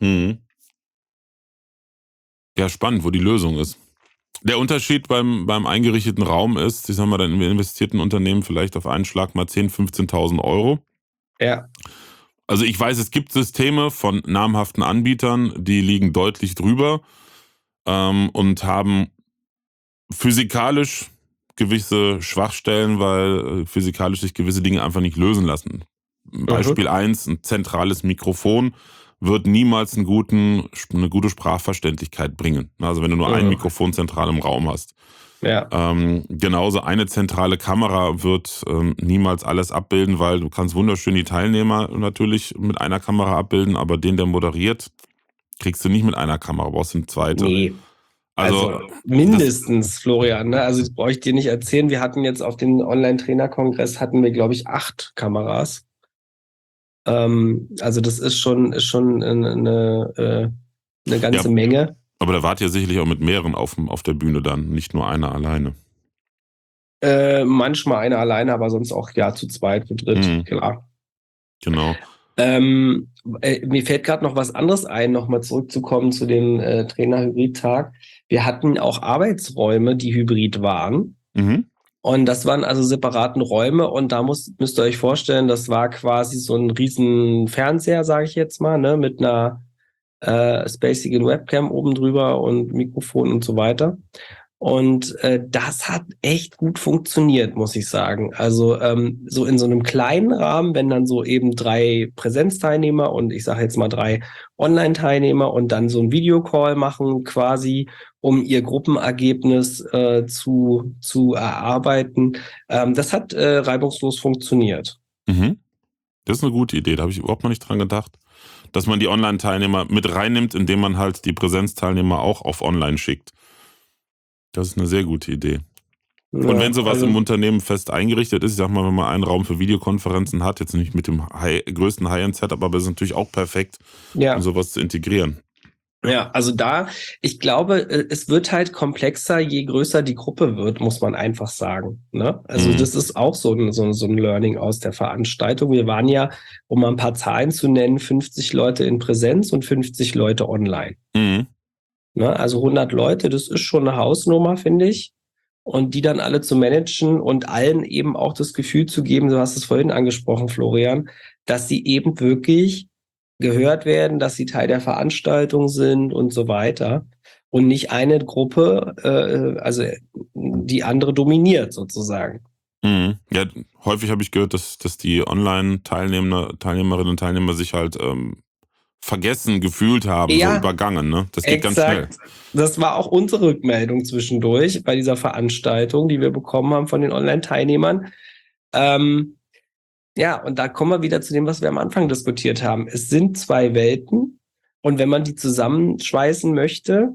A: Ja, spannend, wo die Lösung ist. Der Unterschied beim eingerichteten Raum ist, ich sag mal, dann im investierten Unternehmen vielleicht auf einen Schlag mal 10.000, 15.000 Euro.
B: Ja.
A: Also ich weiß, es gibt Systeme von namhaften Anbietern, die liegen deutlich drüber und haben physikalisch gewisse Schwachstellen, weil physikalisch sich gewisse Dinge einfach nicht lösen lassen. Beispiel 1, ein zentrales Mikrofon wird niemals eine gute Sprachverständlichkeit bringen. Also wenn du nur ein Mikrofon zentral im Raum hast.
B: Ja.
A: Genauso eine zentrale Kamera wird niemals alles abbilden, weil du kannst wunderschön die Teilnehmer natürlich mit einer Kamera abbilden, aber den, der moderiert, kriegst du nicht mit einer Kamera, brauchst du eine zweite.
B: Nee.
A: Also
B: mindestens, Florian, ne? Also das brauche ich dir nicht erzählen. Wir hatten jetzt auf dem Online-Trainer-Kongress hatten wir, glaube ich, 8 Kameras. Also das ist schon eine ganze Menge.
A: Aber da wart ihr sicherlich auch mit mehreren auf der Bühne dann, nicht nur einer alleine.
B: Manchmal einer alleine, aber sonst auch zu zweit, zu dritt, klar.
A: Genau.
B: Mir fällt gerade noch was anderes ein, nochmal zurückzukommen zu dem Trainer-Hybrid-Tag. Wir hatten auch Arbeitsräume, die hybrid waren. Und das waren also separaten Räume und da müsst ihr euch vorstellen, das war quasi so ein riesen Fernseher, sage ich jetzt mal, ne, mit einer spacigen Webcam oben drüber und Mikrofon und so weiter. Und das hat echt gut funktioniert, muss ich sagen. Also so in so einem kleinen Rahmen, wenn dann so eben 3 Präsenzteilnehmer und ich sage jetzt mal 3 Online-Teilnehmer und dann so ein Videocall machen quasi, um ihr Gruppenergebnis zu erarbeiten. Das hat reibungslos funktioniert.
A: Das ist eine gute Idee, da habe ich überhaupt noch nicht dran gedacht, dass man die Online-Teilnehmer mit reinnimmt, indem man halt die Präsenzteilnehmer auch auf Online schickt. Das ist eine sehr gute Idee. Ja, und wenn sowas im Unternehmen fest eingerichtet ist, ich sag mal, wenn man einen Raum für Videokonferenzen hat, jetzt nicht mit dem größten High-End-Setup, aber es ist natürlich auch perfekt, um sowas zu integrieren.
B: Ja, also ich glaube, es wird halt komplexer, je größer die Gruppe wird, muss man einfach sagen. Ne? Also das ist auch so ein Learning aus der Veranstaltung. Wir waren ja, um mal ein paar Zahlen zu nennen, 50 Leute in Präsenz und 50 Leute online. Ne? Also 100 Leute, das ist schon eine Hausnummer, finde ich. Und die dann alle zu managen und allen eben auch das Gefühl zu geben, du hast es vorhin angesprochen, Florian, dass sie eben wirklich gehört werden, dass sie Teil der Veranstaltung sind und so weiter. Und nicht eine Gruppe, also die andere dominiert sozusagen.
A: Ja, häufig habe ich gehört, dass die Online-Teilnehmerinnen und Teilnehmer sich halt vergessen gefühlt haben, so übergangen. Ne? Das geht ganz schnell.
B: Das war auch unsere Rückmeldung zwischendurch bei dieser Veranstaltung, die wir bekommen haben von den Online-Teilnehmern. Ja, und da kommen wir wieder zu dem, was wir am Anfang diskutiert haben. Es sind 2 Welten und wenn man die zusammenschweißen möchte,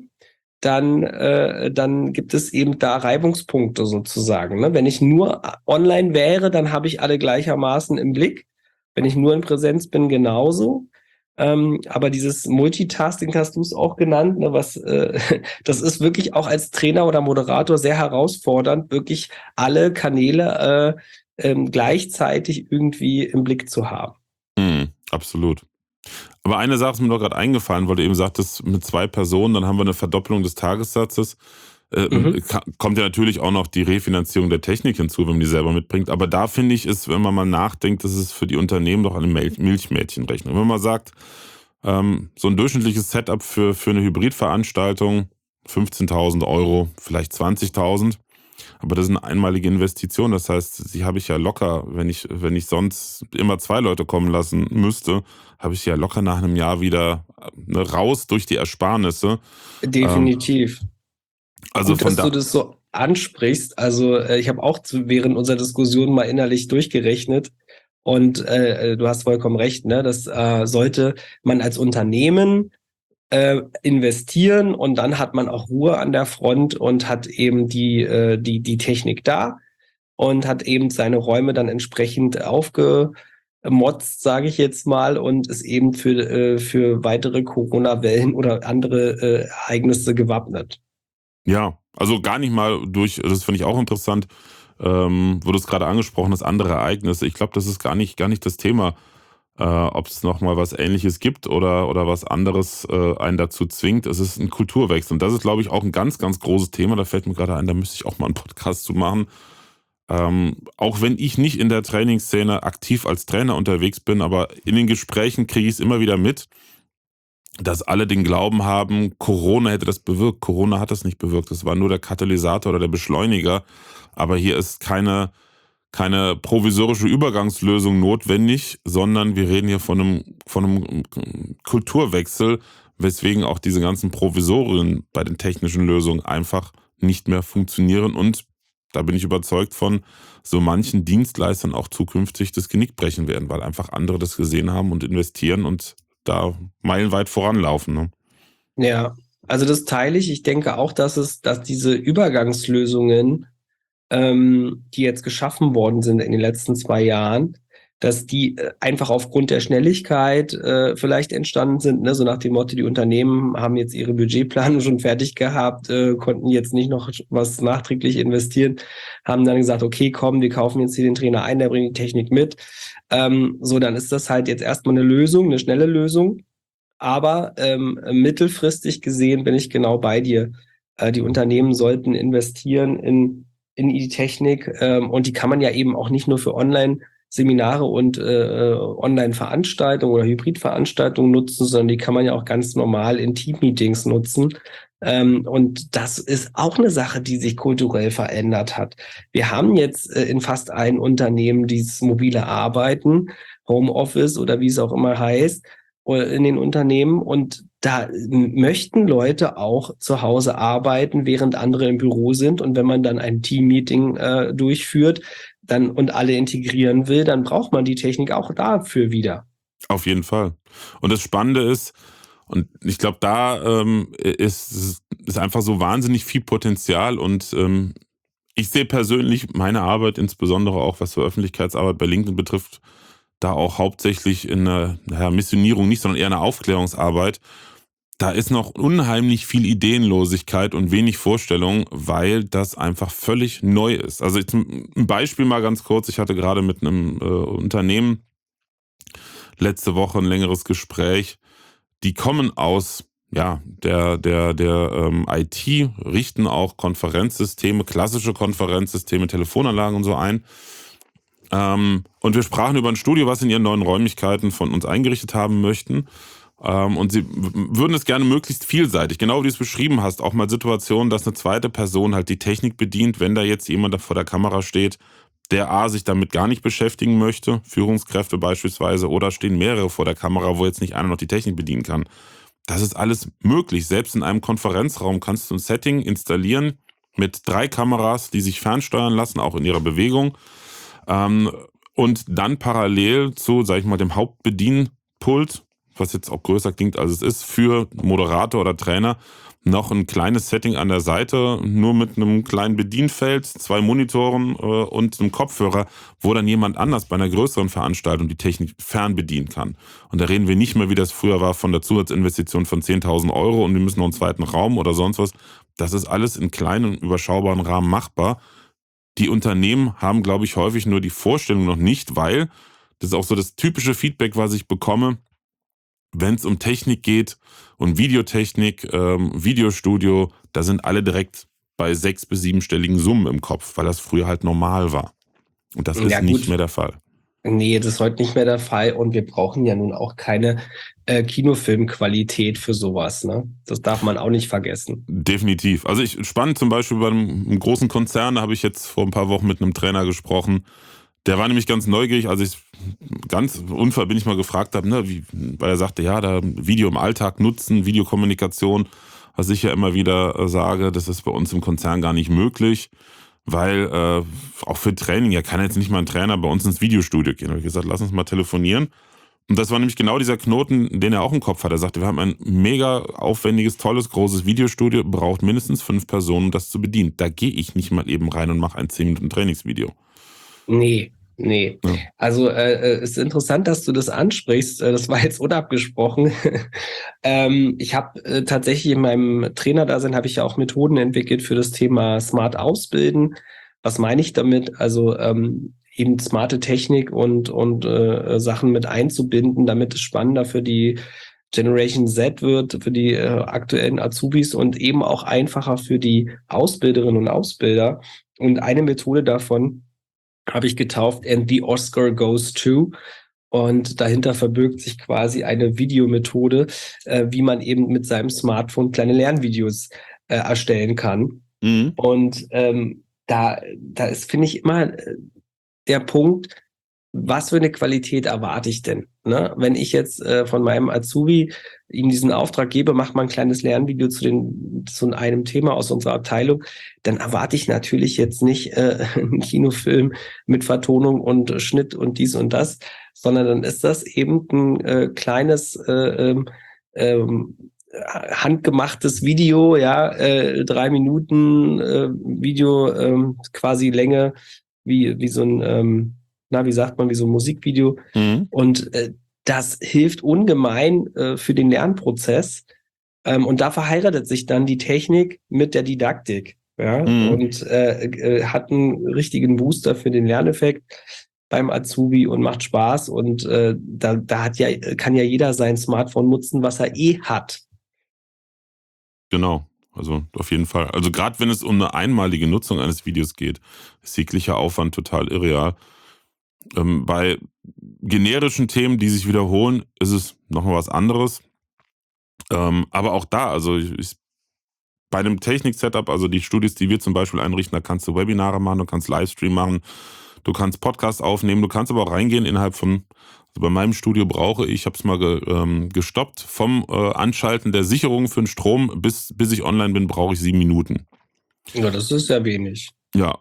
B: dann gibt es eben da Reibungspunkte sozusagen. Ne? Wenn ich nur online wäre, dann habe ich alle gleichermaßen im Blick. Wenn ich nur in Präsenz bin, genauso. Aber dieses Multitasking hast du es auch genannt, ne, das ist wirklich auch als Trainer oder Moderator sehr herausfordernd, wirklich alle Kanäle gleichzeitig irgendwie im Blick zu haben.
A: Absolut. Aber eine Sache ist mir noch gerade eingefallen, weil du eben sagtest, mit 2 Personen, dann haben wir eine Verdoppelung des Tagessatzes. Kommt ja natürlich auch noch die Refinanzierung der Technik hinzu, wenn man die selber mitbringt. Aber da finde ich, ist, wenn man mal nachdenkt, das ist für die Unternehmen doch eine Milchmädchenrechnung. Wenn man sagt, so ein durchschnittliches Setup für eine Hybridveranstaltung, 15.000 Euro, vielleicht 20.000. Aber das ist eine einmalige Investition. Das heißt, die habe ich ja locker, wenn ich sonst immer 2 Leute kommen lassen müsste, habe ich ja locker nach einem Jahr wieder raus durch die Ersparnisse.
B: Definitiv.
A: Also
B: gut, dass du das so ansprichst. Also ich habe auch während unserer Diskussion mal innerlich durchgerechnet. Und du hast vollkommen recht, ne? Das sollte man als Unternehmen investieren und dann hat man auch Ruhe an der Front und hat eben die Technik da und hat eben seine Räume dann entsprechend aufgemotzt, sage ich jetzt mal, und ist eben für weitere Corona-Wellen oder andere Ereignisse gewappnet.
A: Ja, also gar nicht mal das finde ich auch interessant, wo du es gerade angesprochen hast, andere Ereignisse. Ich glaube, das ist gar nicht das Thema, ob es nochmal was Ähnliches gibt oder was anderes einen dazu zwingt. Es ist ein Kulturwechsel. Und das ist, glaube ich, auch ein ganz, ganz großes Thema. Da fällt mir gerade ein, da müsste ich auch mal einen Podcast zu machen. Auch wenn ich nicht in der Trainingsszene aktiv als Trainer unterwegs bin, aber in den Gesprächen kriege ich es immer wieder mit, dass alle den Glauben haben, Corona hätte das bewirkt. Corona hat das nicht bewirkt. Das war nur der Katalysator oder der Beschleuniger. Aber hier ist keine provisorische Übergangslösung notwendig, sondern wir reden hier von einem Kulturwechsel, weswegen auch diese ganzen Provisorien bei den technischen Lösungen einfach nicht mehr funktionieren und da bin ich überzeugt von, so manchen Dienstleistern auch zukünftig das Genick brechen werden, weil einfach andere das gesehen haben und investieren und da meilenweit voranlaufen. Ne?
B: Ja, also das teile ich. Ich denke auch, dass diese Übergangslösungen, die jetzt geschaffen worden sind in den letzten 2 Jahren, dass die einfach aufgrund der Schnelligkeit vielleicht entstanden sind, ne? So nach dem Motto, die Unternehmen haben jetzt ihre Budgetplanung schon fertig gehabt, konnten jetzt nicht noch was nachträglich investieren, haben dann gesagt, okay, komm, wir kaufen jetzt hier den Trainer ein, der bringt die Technik mit. So, dann ist das halt jetzt erstmal eine Lösung, eine schnelle Lösung. Aber mittelfristig gesehen bin ich genau bei dir. Die Unternehmen sollten investieren in die Technik und die kann man ja eben auch nicht nur für Online-Seminare und Online-Veranstaltungen oder Hybrid-Veranstaltungen nutzen, sondern die kann man ja auch ganz normal in Team-Meetings nutzen. Und das ist auch eine Sache, die sich kulturell verändert hat. Wir haben jetzt in fast allen Unternehmen dieses mobile Arbeiten, Homeoffice oder wie es auch immer heißt, in den Unternehmen und da möchten Leute auch zu Hause arbeiten, während andere im Büro sind. Und wenn man dann ein Team-Meeting durchführt und alle integrieren will, dann braucht man die Technik auch dafür wieder.
A: Auf jeden Fall. Und das Spannende ist, und ich glaube, da ist einfach so wahnsinnig viel Potenzial und ich sehe persönlich meine Arbeit, insbesondere auch was so Öffentlichkeitsarbeit bei LinkedIn betrifft, da auch hauptsächlich in einer Missionierung nicht, sondern eher eine Aufklärungsarbeit. Da ist noch unheimlich viel Ideenlosigkeit und wenig Vorstellung, weil das einfach völlig neu ist. Also jetzt ein Beispiel mal ganz kurz. Ich hatte gerade mit einem Unternehmen letzte Woche ein längeres Gespräch. Die kommen aus der IT, richten auch Konferenzsysteme, klassische Konferenzsysteme, Telefonanlagen und so ein. Und wir sprachen über ein Studio, was sie in ihren neuen Räumlichkeiten von uns eingerichtet haben möchten. Und sie würden es gerne möglichst vielseitig, genau wie du es beschrieben hast, auch mal Situationen, dass eine zweite Person halt die Technik bedient, wenn da jetzt jemand vor der Kamera steht, der A, sich damit gar nicht beschäftigen möchte, Führungskräfte beispielsweise, oder stehen mehrere vor der Kamera, wo jetzt nicht einer noch die Technik bedienen kann. Das ist alles möglich. Selbst in einem Konferenzraum kannst du ein Setting installieren mit 3 Kameras, die sich fernsteuern lassen, auch in ihrer Bewegung. Und dann parallel zu, sag ich mal, dem Hauptbedienpult, was jetzt auch größer klingt, als es ist, für Moderator oder Trainer, noch ein kleines Setting an der Seite, nur mit einem kleinen Bedienfeld, 2 Monitoren und einem Kopfhörer, wo dann jemand anders bei einer größeren Veranstaltung die Technik fernbedienen kann. Und da reden wir nicht mehr, wie das früher war, von der Zusatzinvestition von 10.000 Euro und wir müssen noch einen zweiten Raum oder sonst was. Das ist alles in kleinen, überschaubaren Rahmen machbar. Die Unternehmen haben, glaube ich, häufig nur die Vorstellung noch nicht, weil das ist auch so das typische Feedback, was ich bekomme, wenn es um Technik geht und Videotechnik, Videostudio, da sind alle direkt bei 6- bis 7-stelligen Summen im Kopf, weil das früher halt normal war. Und das ist nicht mehr der Fall.
B: Nee, das ist heute nicht mehr der Fall und wir brauchen ja nun auch keine Kinofilmqualität für sowas, ne? Das darf man auch nicht vergessen.
A: Definitiv. Also spannend zum Beispiel bei einem großen Konzern, da habe ich jetzt vor ein paar Wochen mit einem Trainer gesprochen. Der war nämlich ganz neugierig, als ich ganz unverbindlich mal gefragt habe, weil er sagte, ja, da Video im Alltag nutzen, Videokommunikation, was ich ja immer wieder sage, das ist bei uns im Konzern gar nicht möglich, weil auch für Training, ja kann jetzt nicht mal ein Trainer bei uns ins Videostudio gehen. Da habe ich gesagt, lass uns mal telefonieren. Und das war nämlich genau dieser Knoten, den er auch im Kopf hat. Er sagte, wir haben ein mega aufwendiges, tolles, großes Videostudio, braucht mindestens 5 Personen, um das zu bedienen. Da gehe ich nicht mal eben rein und mache ein 10-Minuten-Trainingsvideo.
B: Nee.
A: Ja.
B: Also es ist interessant, dass du das ansprichst. Das war jetzt unabgesprochen. Ich habe tatsächlich in meinem Trainerdasein habe ich ja auch Methoden entwickelt für das Thema Smart Ausbilden. Was meine ich damit? Also eben smarte Technik und Sachen mit einzubinden, damit es spannender für die Generation Z wird, für die aktuellen Azubis und eben auch einfacher für die Ausbilderinnen und Ausbilder. Und eine Methode davon habe ich getauft, and the Oscar goes to. Und dahinter verbirgt sich quasi eine Videomethode, wie man eben mit seinem Smartphone kleine Lernvideos erstellen kann.
A: Mhm.
B: Und da ist, finde ich, immer der Punkt, was für eine Qualität erwarte ich denn? Ne? Wenn ich jetzt von meinem Azubi ihm diesen Auftrag gebe, mach mal ein kleines Lernvideo zu einem Thema aus unserer Abteilung, dann erwarte ich natürlich jetzt nicht einen Kinofilm mit Vertonung und Schnitt und dies und das, sondern dann ist das eben ein kleines handgemachtes Video, ja, 3 Minuten Video, quasi Länge, wie so ein wie sagt man, wie so ein Musikvideo.
A: Mhm.
B: Und das hilft ungemein für den Lernprozess. Und da verheiratet sich dann die Technik mit der Didaktik. Ja, und hat einen richtigen Booster für den Lerneffekt beim Azubi und macht Spaß. Und kann ja jeder sein Smartphone nutzen, was er hat.
A: Genau, also auf jeden Fall. Also gerade wenn es um eine einmalige Nutzung eines Videos geht, ist jeglicher Aufwand total irreal. Bei generischen Themen, die sich wiederholen, ist es nochmal was anderes. Aber auch da, also bei einem Technik-Setup, also die Studios, die wir zum Beispiel einrichten, da kannst du Webinare machen, du kannst Livestream machen, du kannst Podcasts aufnehmen, du kannst aber auch reingehen innerhalb von, also bei meinem Studio brauche ich habe es mal gestoppt, vom Anschalten der Sicherung für den Strom bis ich online bin, brauche ich 7 Minuten.
B: Ja, das ist ja wenig.
A: Ja,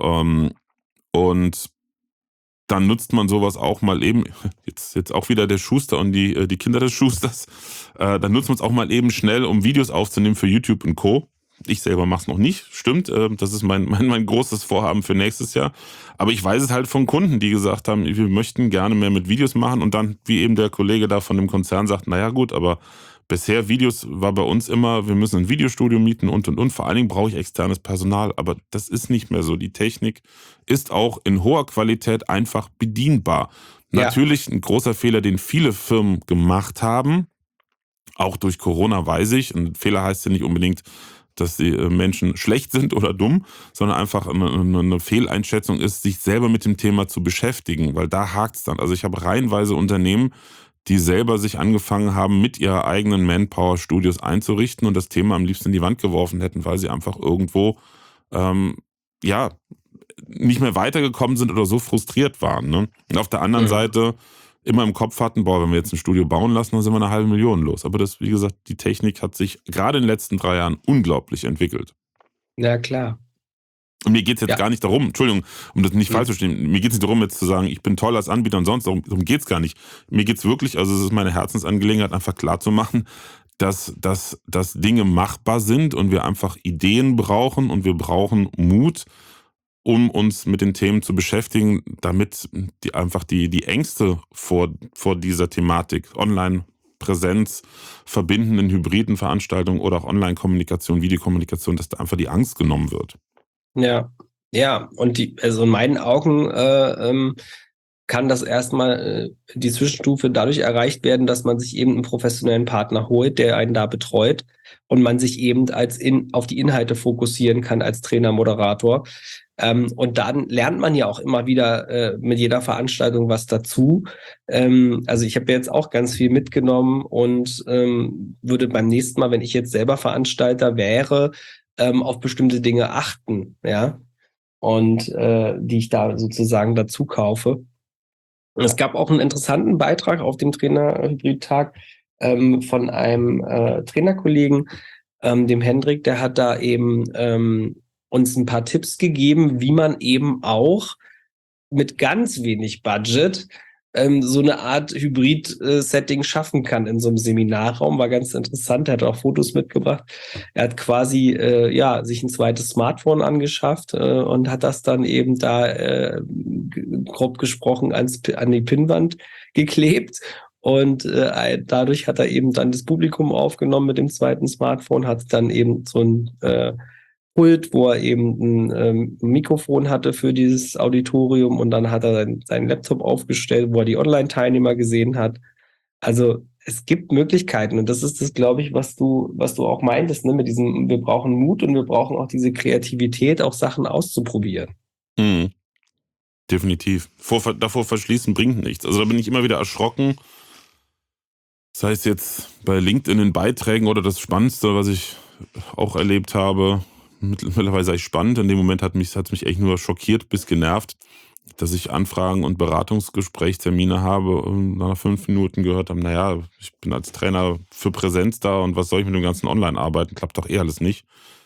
A: und dann nutzt man sowas auch mal eben, jetzt auch wieder der Schuster und die Kinder des Schusters, dann nutzt man es auch mal eben schnell, um Videos aufzunehmen für YouTube und Co. Ich selber mache es noch nicht, stimmt, das ist mein großes Vorhaben für nächstes Jahr. Aber ich weiß es halt von Kunden, die gesagt haben, wir möchten gerne mehr mit Videos machen und dann, wie eben der Kollege da von dem Konzern sagt, naja gut, aber bisher Videos war bei uns immer, wir müssen ein Videostudio mieten und. Vor allen Dingen brauche ich externes Personal, aber das ist nicht mehr so. Die Technik ist auch in hoher Qualität einfach bedienbar.
B: Ja.
A: Natürlich ein großer Fehler, den viele Firmen gemacht haben, auch durch Corona weiß ich, ein Fehler heißt ja nicht unbedingt, dass die Menschen schlecht sind oder dumm, sondern einfach eine Fehleinschätzung ist, sich selber mit dem Thema zu beschäftigen, weil da hakt es dann. Also ich habe reihenweise Unternehmen, die selber sich angefangen haben, mit ihrer eigenen Manpower-Studios einzurichten und das Thema am liebsten in die Wand geworfen hätten, weil sie einfach irgendwo nicht mehr weitergekommen sind oder so frustriert waren. Ne? Und auf der anderen Seite immer im Kopf hatten, wenn wir jetzt ein Studio bauen lassen, dann sind wir 500.000 los. Aber das, wie gesagt, die Technik hat sich gerade in den letzten 3 Jahren unglaublich entwickelt.
B: Ja, klar.
A: Und mir geht es jetzt gar nicht darum, Entschuldigung, um das nicht falsch zu verstehen, mir geht es nicht darum, jetzt zu sagen, ich bin toll als Anbieter und sonst, darum geht es gar nicht. Mir geht es wirklich, also es ist meine Herzensangelegenheit, einfach klarzumachen, dass Dinge machbar sind und wir einfach Ideen brauchen und wir brauchen Mut, um uns mit den Themen zu beschäftigen, damit die Ängste vor dieser Thematik, Online-Präsenz, verbindenden hybriden Veranstaltungen oder auch Online-Kommunikation, Videokommunikation, dass da einfach die Angst genommen wird.
B: Ja, und also in meinen Augen kann das erstmal die Zwischenstufe dadurch erreicht werden, dass man sich eben einen professionellen Partner holt, der einen da betreut und man sich eben auf die Inhalte fokussieren kann als Trainer, Moderator. Und dann lernt man ja auch immer wieder mit jeder Veranstaltung was dazu. Also ich habe jetzt auch ganz viel mitgenommen und würde beim nächsten Mal, wenn ich jetzt selber Veranstalter wäre, auf bestimmte Dinge achten, ja, und die ich da sozusagen dazu kaufe. Und es gab auch einen interessanten Beitrag auf dem Trainer-Hybrid-Tag von einem Trainerkollegen, dem Hendrik, der hat da eben uns ein paar Tipps gegeben, wie man eben auch mit ganz wenig Budget so eine Art Hybrid-Setting schaffen kann in so einem Seminarraum. War ganz interessant. Er hat auch Fotos mitgebracht. Er hat quasi sich ein zweites Smartphone angeschafft und hat das dann eben da grob gesprochen an die Pinnwand geklebt. Und dadurch hat er eben dann das Publikum aufgenommen mit dem zweiten Smartphone, hat dann eben so ein Pult, wo er eben ein Mikrofon hatte für dieses Auditorium und dann hat er seinen Laptop aufgestellt, wo er die Online-Teilnehmer gesehen hat. Also es gibt Möglichkeiten und das ist das, glaube ich, was du auch meintest, ne, mit diesem, wir brauchen Mut und wir brauchen auch diese Kreativität, auch Sachen auszuprobieren.
A: Mhm. Definitiv. Davor verschließen bringt nichts. Also da bin ich immer wieder erschrocken. Das heißt jetzt bei LinkedIn in Beiträgen oder das Spannendste, was ich auch erlebt habe, mittlerweile sei ich spannend. In dem Moment hat es mich echt nur schockiert bis genervt. dass ich Anfragen und Beratungsgesprächstermine habe und nach 5 Minuten gehört haben, naja, ich bin als Trainer für Präsenz da und was soll ich mit dem ganzen Online-Arbeiten? Klappt doch alles nicht.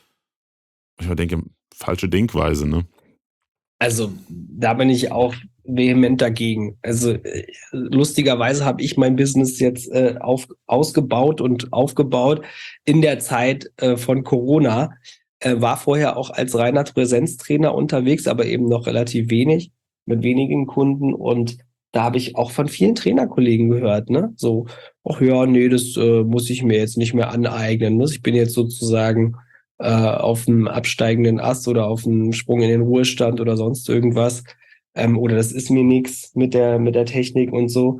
A: Ich mir denke, falsche Denkweise, ne?
B: Also da bin ich auch vehement dagegen. Also lustigerweise habe ich mein Business jetzt ausgebaut und aufgebaut in der Zeit von Corona. War vorher auch als reiner Präsenztrainer unterwegs, aber eben noch relativ wenig, mit wenigen Kunden. Und da habe ich auch von vielen Trainerkollegen gehört, ne? So, ach ja, nee, das muss ich mir jetzt nicht mehr aneignen. Ne? Ich bin jetzt sozusagen auf einem absteigenden Ast oder auf einem Sprung in den Ruhestand oder sonst irgendwas. Oder das ist mir nichts mit der Technik und so.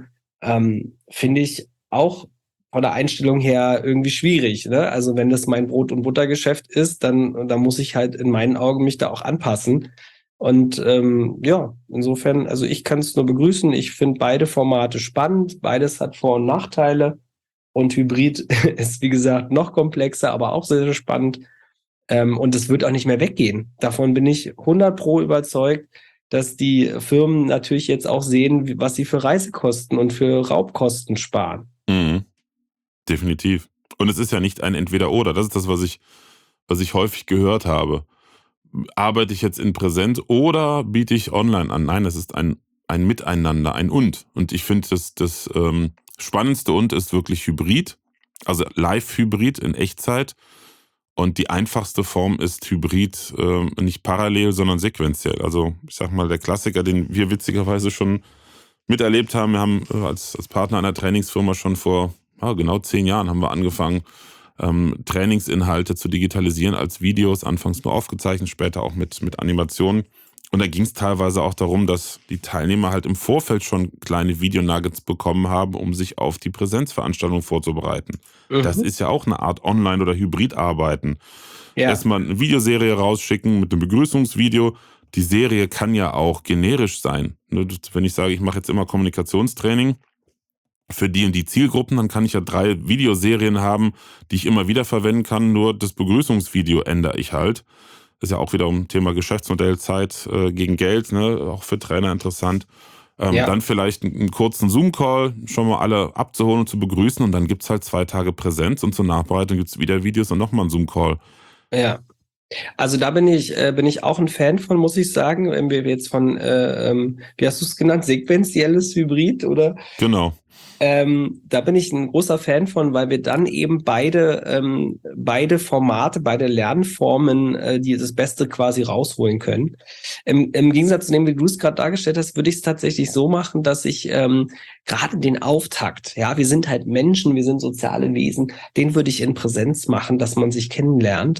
B: Finde ich auch von der Einstellung her irgendwie schwierig. Ne? Also wenn das mein Brot- und Buttergeschäft ist, dann muss ich halt in meinen Augen mich da auch anpassen. Und ja, insofern, also ich kann es nur begrüßen. Ich finde beide Formate spannend. Beides hat Vor- und Nachteile. Und Hybrid ist, wie gesagt, noch komplexer, aber auch sehr, sehr spannend. Und es wird auch nicht mehr weggehen. Davon bin ich 100% überzeugt, dass die Firmen natürlich jetzt auch sehen, was sie für Reisekosten und für Raubkosten sparen.
A: Mhm. Definitiv. Und es ist ja nicht ein Entweder-Oder. Das ist das, was ich häufig gehört habe. Arbeite ich jetzt in Präsenz oder biete ich online an? Nein, es ist ein Miteinander, ein Und. Und ich finde, das spannendste Und ist wirklich Hybrid, also Live-Hybrid in Echtzeit. Und die einfachste Form ist Hybrid, nicht parallel, sondern sequenziell. Also ich sag mal, der Klassiker, den wir witzigerweise schon miterlebt haben. Wir haben als Partner einer Trainingsfirma schon vor genau 10 Jahren haben wir angefangen, Trainingsinhalte zu digitalisieren als Videos, anfangs nur aufgezeichnet, später auch mit Animationen. Und da ging es teilweise auch darum, dass die Teilnehmer halt im Vorfeld schon kleine Videonuggets bekommen haben, um sich auf die Präsenzveranstaltung vorzubereiten. Das ist ja auch eine Art Online- oder Hybrid-Arbeiten.
B: Ja.
A: Erstmal eine Videoserie rausschicken mit einem Begrüßungsvideo. Die Serie kann ja auch generisch sein. Wenn ich sage, ich mache jetzt immer Kommunikationstraining für die und die Zielgruppen, dann kann ich ja 3 Videoserien haben, die ich immer wieder verwenden kann, nur das Begrüßungsvideo ändere ich halt. Das ist ja auch wiederum Thema Geschäftsmodell, Zeit gegen Geld, ne? Auch für Trainer interessant.
B: Ja.
A: Dann vielleicht einen kurzen Zoom-Call, schon mal alle abzuholen und zu begrüßen und dann gibt's halt 2 Tage Präsenz und zur Nachbereitung gibt's wieder Videos und nochmal einen Zoom-Call.
B: Ja. Also da bin ich auch ein Fan von, muss ich sagen, wenn wir jetzt von, wie hast du es genannt, sequenzielles Hybrid oder?
A: Genau.
B: Da bin ich ein großer Fan von, weil wir dann eben beide Formate, beide Lernformen, die das Beste quasi rausholen können. Im Gegensatz zu dem, wie du es gerade dargestellt hast, würde ich es tatsächlich so machen, dass ich gerade den Auftakt, ja, wir sind halt Menschen, wir sind soziale Wesen, den würde ich in Präsenz machen, dass man sich kennenlernt,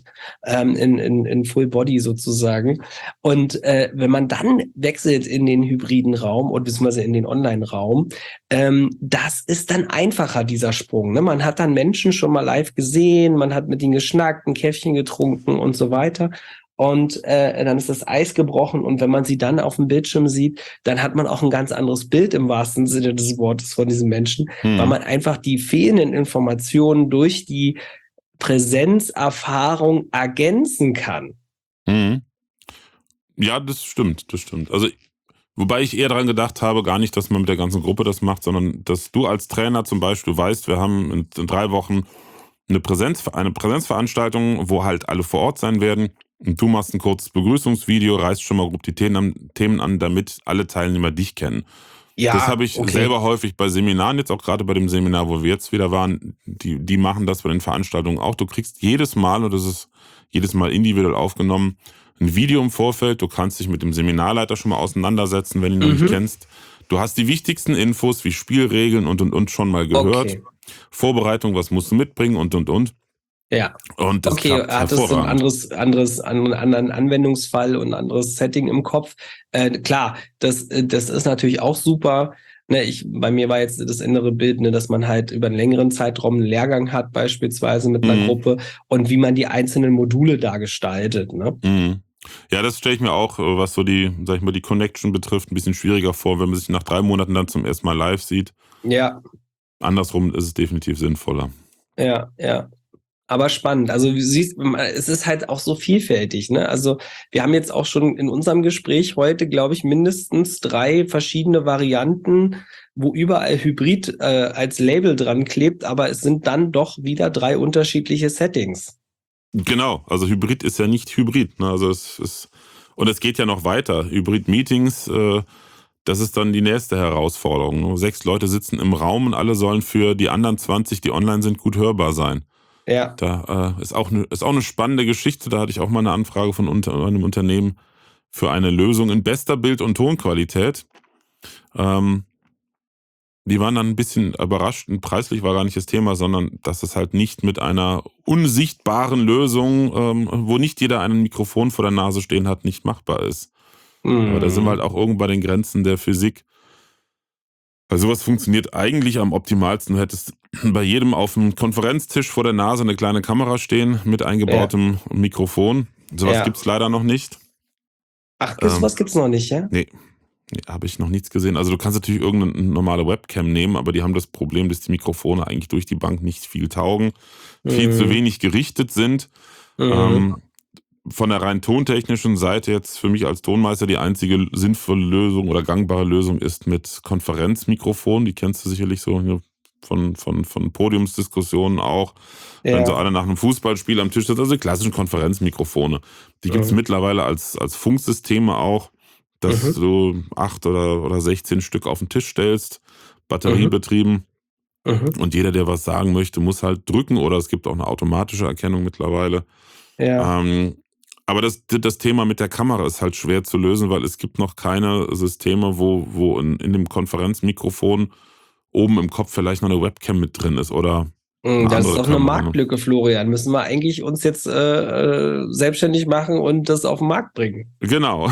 B: in Full Body sozusagen. Und wenn man dann wechselt in den hybriden Raum und beziehungsweise in den Online-Raum, das ist dann einfacher, dieser Sprung. Ne? Man hat dann Menschen schon mal live gesehen, man hat mit ihnen geschnackt, ein Käffchen getrunken und so weiter. Und dann ist das Eis gebrochen und wenn man sie dann auf dem Bildschirm sieht, dann hat man auch ein ganz anderes Bild im wahrsten Sinne des Wortes von diesen Menschen, weil man einfach die fehlenden Informationen durch die Präsenzerfahrung ergänzen kann.
A: Mhm. Ja, das stimmt. Also wobei ich eher daran gedacht habe, gar nicht, dass man mit der ganzen Gruppe das macht, sondern dass du als Trainer zum Beispiel weißt, wir haben in 3 Wochen eine Präsenzveranstaltung, wo halt alle vor Ort sein werden. Und du machst ein kurzes Begrüßungsvideo, reißt schon mal grob die Themen an, damit alle Teilnehmer dich kennen.
B: Ja,
A: das habe ich selber häufig bei Seminaren, jetzt auch gerade bei dem Seminar, wo wir jetzt wieder waren, die machen das bei den Veranstaltungen auch. Du kriegst jedes Mal, und das ist jedes Mal individuell aufgenommen, ein Video im Vorfeld. Du kannst dich mit dem Seminarleiter schon mal auseinandersetzen, wenn du ihn noch nicht kennst. Du hast die wichtigsten Infos wie Spielregeln und schon mal gehört.
B: Okay.
A: Vorbereitung, was musst du mitbringen und.
B: Ja.
A: Und das klappt
B: hattest du ein
A: hervorragend.
B: einen anderen Anwendungsfall und ein anderes Setting im Kopf? Klar, das ist natürlich auch super. Ne, bei mir war jetzt das innere Bild, ne, dass man halt über einen längeren Zeitraum einen Lehrgang hat, beispielsweise mit einer Gruppe und wie man die einzelnen Module da gestaltet. Ne?
A: Mhm. Ja, das stelle ich mir auch, was so die Connection betrifft, ein bisschen schwieriger vor, wenn man sich nach 3 Monaten dann zum ersten Mal live sieht.
B: Ja.
A: Andersrum ist es definitiv sinnvoller.
B: Ja. Aber spannend. Also du siehst, es ist halt auch so vielfältig, ne? Also wir haben jetzt auch schon in unserem Gespräch heute, glaube ich, mindestens 3 verschiedene Varianten, wo überall Hybrid als Label dran klebt, aber es sind dann doch wieder 3 unterschiedliche Settings.
A: Genau, also Hybrid ist ja nicht Hybrid. Ne? Also und es geht ja noch weiter. Hybrid-Meetings, das ist dann die nächste Herausforderung. Ne? 6 Leute sitzen im Raum und alle sollen für die anderen 20, die online sind, gut hörbar sein.
B: Ja.
A: Da ist auch eine spannende Geschichte. Da hatte ich auch mal eine Anfrage von einem Unternehmen für eine Lösung in bester Bild- und Tonqualität. Die waren dann ein bisschen überrascht. Und preislich war gar nicht das Thema, sondern dass es halt nicht mit einer unsichtbaren Lösung, wo nicht jeder ein Mikrofon vor der Nase stehen hat, nicht machbar ist. Aber da sind wir halt auch irgendwo bei den Grenzen der Physik. Weil sowas funktioniert eigentlich am optimalsten. Du hättest bei jedem auf dem Konferenztisch vor der Nase eine kleine Kamera stehen mit eingebautem Mikrofon. Sowas gibt's leider noch nicht.
B: Ach, sowas gibt's noch nicht, ja?
A: Nee, habe ich noch nichts gesehen. Also du kannst natürlich irgendeine normale Webcam nehmen, aber die haben das Problem, dass die Mikrofone eigentlich durch die Bank nicht viel taugen, viel zu wenig gerichtet sind. Von der rein tontechnischen Seite jetzt für mich als Tonmeister die einzige sinnvolle Lösung oder gangbare Lösung ist mit Konferenzmikrofon. Die kennst du sicherlich so von Podiumsdiskussionen auch. Ja. Wenn so alle nach einem Fußballspiel am Tisch sitzen, also die klassischen Konferenzmikrofone. Die gibt es mittlerweile als Funksysteme auch, dass du 8 oder 16 Stück auf den Tisch stellst, batteriebetrieben. Und jeder, der was sagen möchte, muss halt drücken oder es gibt auch eine automatische Erkennung mittlerweile. Ja. Aber das Thema mit der Kamera ist halt schwer zu lösen, weil es gibt noch keine Systeme, wo in dem Konferenzmikrofon oben im Kopf vielleicht noch eine Webcam mit drin ist oder
B: das ist doch eine Marktlücke, Florian. Müssen wir eigentlich uns jetzt selbstständig machen und das auf den Markt bringen.
A: Genau.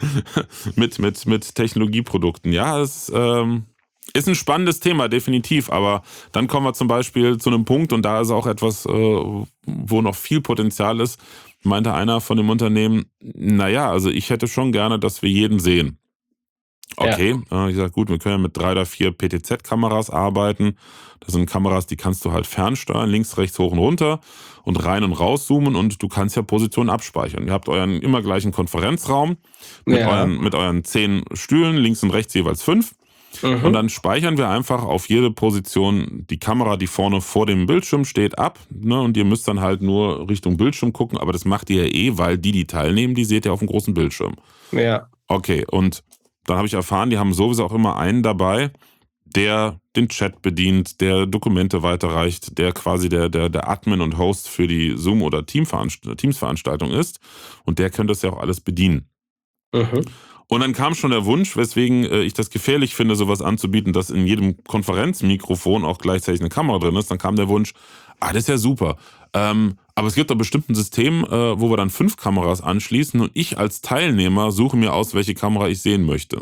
A: mit Technologieprodukten. Ja, es ist ein spannendes Thema, definitiv. Aber dann kommen wir zum Beispiel zu einem Punkt, und da ist auch etwas, wo noch viel Potenzial ist, meinte einer von dem Unternehmen, naja, also ich hätte schon gerne, dass wir jeden sehen. Okay, ich sage, gut, wir können ja mit 3 oder 4 PTZ-Kameras arbeiten. Das sind Kameras, die kannst du halt fernsteuern, links, rechts, hoch und runter und rein und raus zoomen und du kannst ja Positionen abspeichern. Ihr habt euren immer gleichen Konferenzraum mit euren 10 Stühlen, links und rechts jeweils 5. Und dann speichern wir einfach auf jede Position die Kamera, die vorne vor dem Bildschirm steht, ab. Ne? Und ihr müsst dann halt nur Richtung Bildschirm gucken, aber das macht ihr ja weil die teilnehmen, die seht ihr auf dem großen Bildschirm.
B: Ja.
A: Okay, und dann habe ich erfahren, die haben sowieso auch immer einen dabei, der den Chat bedient, der weiterreicht, der quasi der Admin und Host für die Zoom- oder Teams-Veranstaltung ist. Und der könnte das ja auch alles bedienen. Und dann kam schon der Wunsch, weswegen ich das gefährlich finde, sowas anzubieten, dass in jedem Konferenzmikrofon auch gleichzeitig eine Kamera drin ist. Dann kam der Wunsch, das ist ja super. Aber es gibt doch bestimmt ein System, wo wir dann 5 Kameras anschließen und ich als Teilnehmer suche mir aus, welche Kamera ich sehen möchte.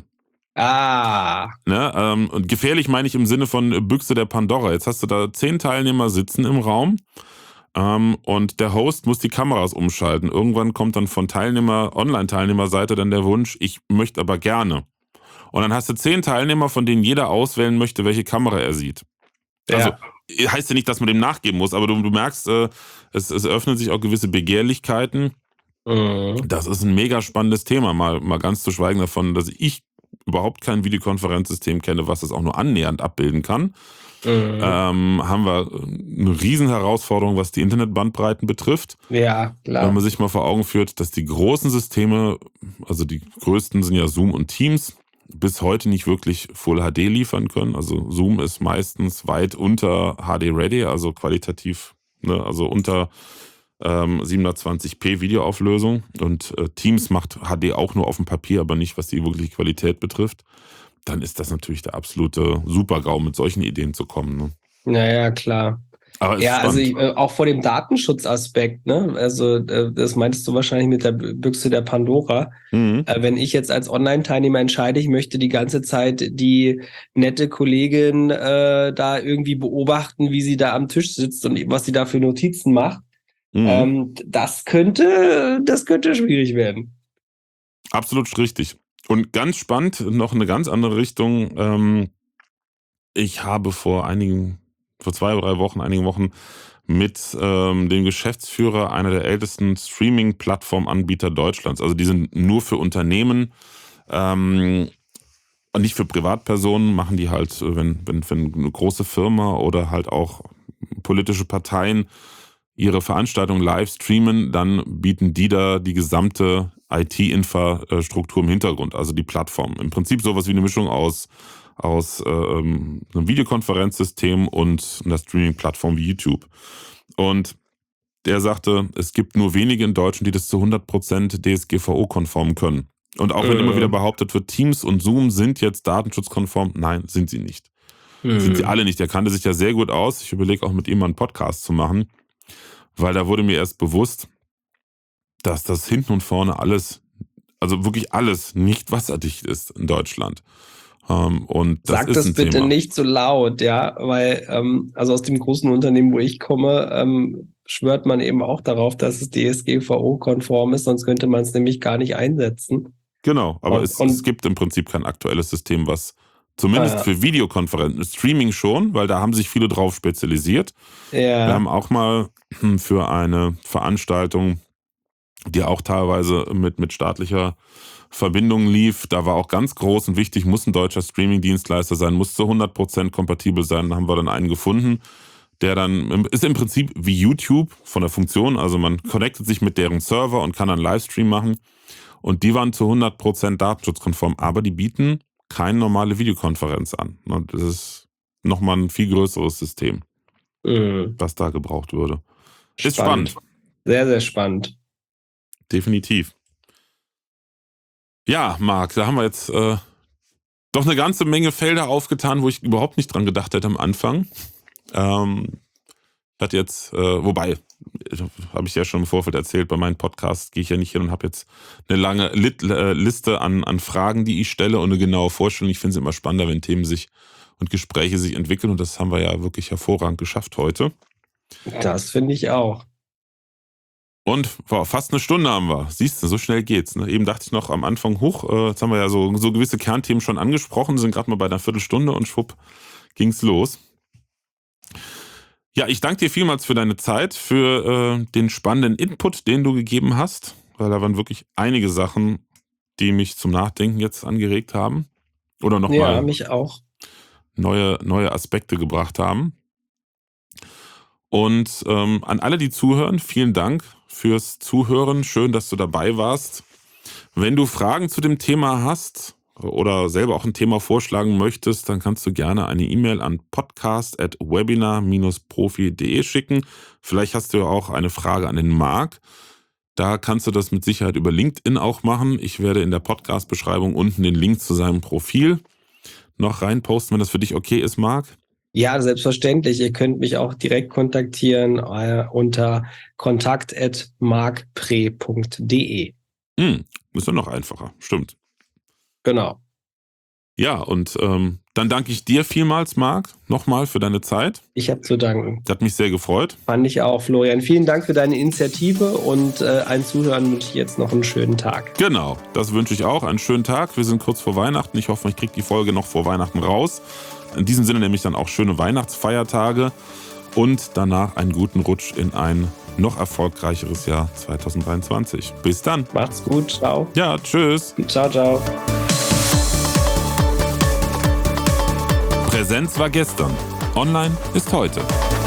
A: Ne? Und gefährlich meine ich im Sinne von Büchse der Pandora. Jetzt hast du da 10 Teilnehmer sitzen im Raum. Und der Host muss die Kameras umschalten. Irgendwann kommt dann von Online-Teilnehmerseite dann der Wunsch, ich möchte aber gerne. Und dann hast du 10 Teilnehmer, von denen jeder auswählen möchte, welche Kamera er sieht. Also heißt ja nicht, dass man dem nachgeben muss, aber du merkst, es öffnen sich auch gewisse Begehrlichkeiten. Das ist ein mega spannendes Thema, mal ganz zu schweigen davon, dass ich überhaupt kein Videokonferenzsystem kenne, was das auch nur annähernd abbilden kann. Haben wir eine Riesenherausforderung, was die Internetbandbreiten betrifft.
B: Ja, klar.
A: Wenn man sich mal vor Augen führt, dass die großen Systeme, also die größten sind ja Zoom und Teams, bis heute nicht wirklich Full HD liefern können. Also Zoom ist meistens weit unter HD Ready, also qualitativ, ne, also unter 720p Videoauflösung. Und Teams macht HD auch nur auf dem Papier, aber nicht, was die wirkliche Qualität betrifft. Dann ist das natürlich der absolute Super-GAU, mit solchen Ideen zu kommen. Ne?
B: Naja, klar. Aber ja, spannend. Also auch vor dem Datenschutzaspekt, ne? Also das meintest du wahrscheinlich mit der Büchse der Pandora. Wenn ich jetzt als Online-Teilnehmer entscheide, ich möchte die ganze Zeit die nette Kollegin da irgendwie beobachten, wie sie da am Tisch sitzt und was sie da für Notizen macht, das könnte schwierig werden.
A: Absolut richtig. Und ganz spannend, noch eine ganz andere Richtung. Ich habe vor 2 oder 3 Wochen, einigen Wochen mit dem Geschäftsführer einer der ältesten Streaming-Plattform-Anbieter Deutschlands. Also die sind nur für Unternehmen, und nicht für Privatpersonen, machen die halt, wenn eine große Firma oder halt auch politische Parteien ihre Veranstaltungen live streamen, dann bieten die da die gesamte IT-Infrastruktur im Hintergrund, also die Plattform. Im Prinzip sowas wie eine Mischung aus einem Videokonferenzsystem und einer Streaming-Plattform wie YouTube. Und der sagte, es gibt nur wenige in Deutschland, die das zu 100% DSGVO-konform können. Und auch wenn immer wieder behauptet wird, Teams und Zoom sind jetzt datenschutzkonform, nein, sind sie nicht. Sind sie alle nicht. Er kannte sich ja sehr gut aus. Ich überlege auch mit ihm mal einen Podcast zu machen, weil da wurde mir erst bewusst, dass das hinten und vorne alles, also wirklich alles, nicht wasserdicht ist in Deutschland. Und das
B: Sag
A: ist
B: das bitte
A: Thema.
B: nicht so laut, ja, weil also aus dem großen Unternehmen, wo ich komme, schwört man eben auch darauf, dass es DSGVO-konform ist, sonst könnte man es nämlich gar nicht einsetzen.
A: Genau, aber es gibt im Prinzip kein aktuelles System, was zumindest für Videokonferenzen, Streaming schon, weil da haben sich viele drauf spezialisiert.
B: Ja.
A: Wir haben auch mal für eine Veranstaltung, die auch teilweise mit staatlicher Verbindung lief, da war auch ganz groß und wichtig, muss ein deutscher Streaming-Dienstleister sein, muss zu 100% kompatibel sein. Da haben wir dann einen gefunden, der dann, ist im Prinzip wie YouTube von der Funktion, also man connectet sich mit deren Server und kann dann Livestream machen. Und die waren zu 100% datenschutzkonform, aber die bieten keine normale Videokonferenz an. Das ist nochmal ein viel größeres System, was da gebraucht würde. Ist spannend.
B: Sehr, sehr spannend.
A: Definitiv. Ja, Marc, da haben wir jetzt doch eine ganze Menge Felder aufgetan, wo ich überhaupt nicht dran gedacht hätte am Anfang. Hat jetzt, wobei, habe ich ja schon im Vorfeld erzählt, bei meinem Podcast gehe ich ja nicht hin und habe jetzt eine lange Liste an Fragen, die ich stelle und eine genaue Vorstellung. Ich finde es immer spannender, wenn Themen und Gespräche sich entwickeln und das haben wir ja wirklich hervorragend geschafft heute.
B: Das finde ich auch.
A: Und fast eine Stunde haben wir. Siehst du, so schnell geht's. Ne? Eben dachte ich noch am Anfang, jetzt haben wir ja so gewisse Kernthemen schon angesprochen, sind gerade mal bei einer Viertelstunde und schwupp ging's los. Ja, ich danke dir vielmals für deine Zeit, für den spannenden Input, den du gegeben hast, weil da waren wirklich einige Sachen, die mich zum Nachdenken jetzt angeregt haben oder nochmal
B: mich auch
A: neue Aspekte gebracht haben. Und an alle, die zuhören, vielen Dank fürs Zuhören. Schön, dass du dabei warst. Wenn du Fragen zu dem Thema hast oder selber auch ein Thema vorschlagen möchtest, dann kannst du gerne eine E-Mail an podcast@webinar-profi.de schicken. Vielleicht hast du ja auch eine Frage an den Marc. Da kannst du das mit Sicherheit über LinkedIn auch machen. Ich werde in der Podcast-Beschreibung unten den Link zu seinem Profil noch reinposten, wenn das für dich okay ist, Marc.
B: Ja, selbstverständlich. Ihr könnt mich auch direkt kontaktieren unter kontakt@markpre.de.
A: Ist ja noch einfacher, stimmt.
B: Genau.
A: Ja, und dann danke ich dir vielmals, Marc, nochmal für deine Zeit.
B: Ich habe zu danken.
A: Das hat mich sehr gefreut.
B: Fand ich auch, Florian. Vielen Dank für deine Initiative und allen Zuhörern wünsche ich jetzt noch einen schönen Tag.
A: Genau, das wünsche ich auch. Einen schönen Tag. Wir sind kurz vor Weihnachten. Ich hoffe, ich kriege die Folge noch vor Weihnachten raus. In diesem Sinne nämlich dann auch schöne Weihnachtsfeiertage und danach einen guten Rutsch in ein noch erfolgreicheres Jahr 2023. Bis dann.
B: Macht's gut. Ciao.
A: Ja, tschüss.
B: Ciao, ciao.
A: Präsenz war gestern. Online ist heute.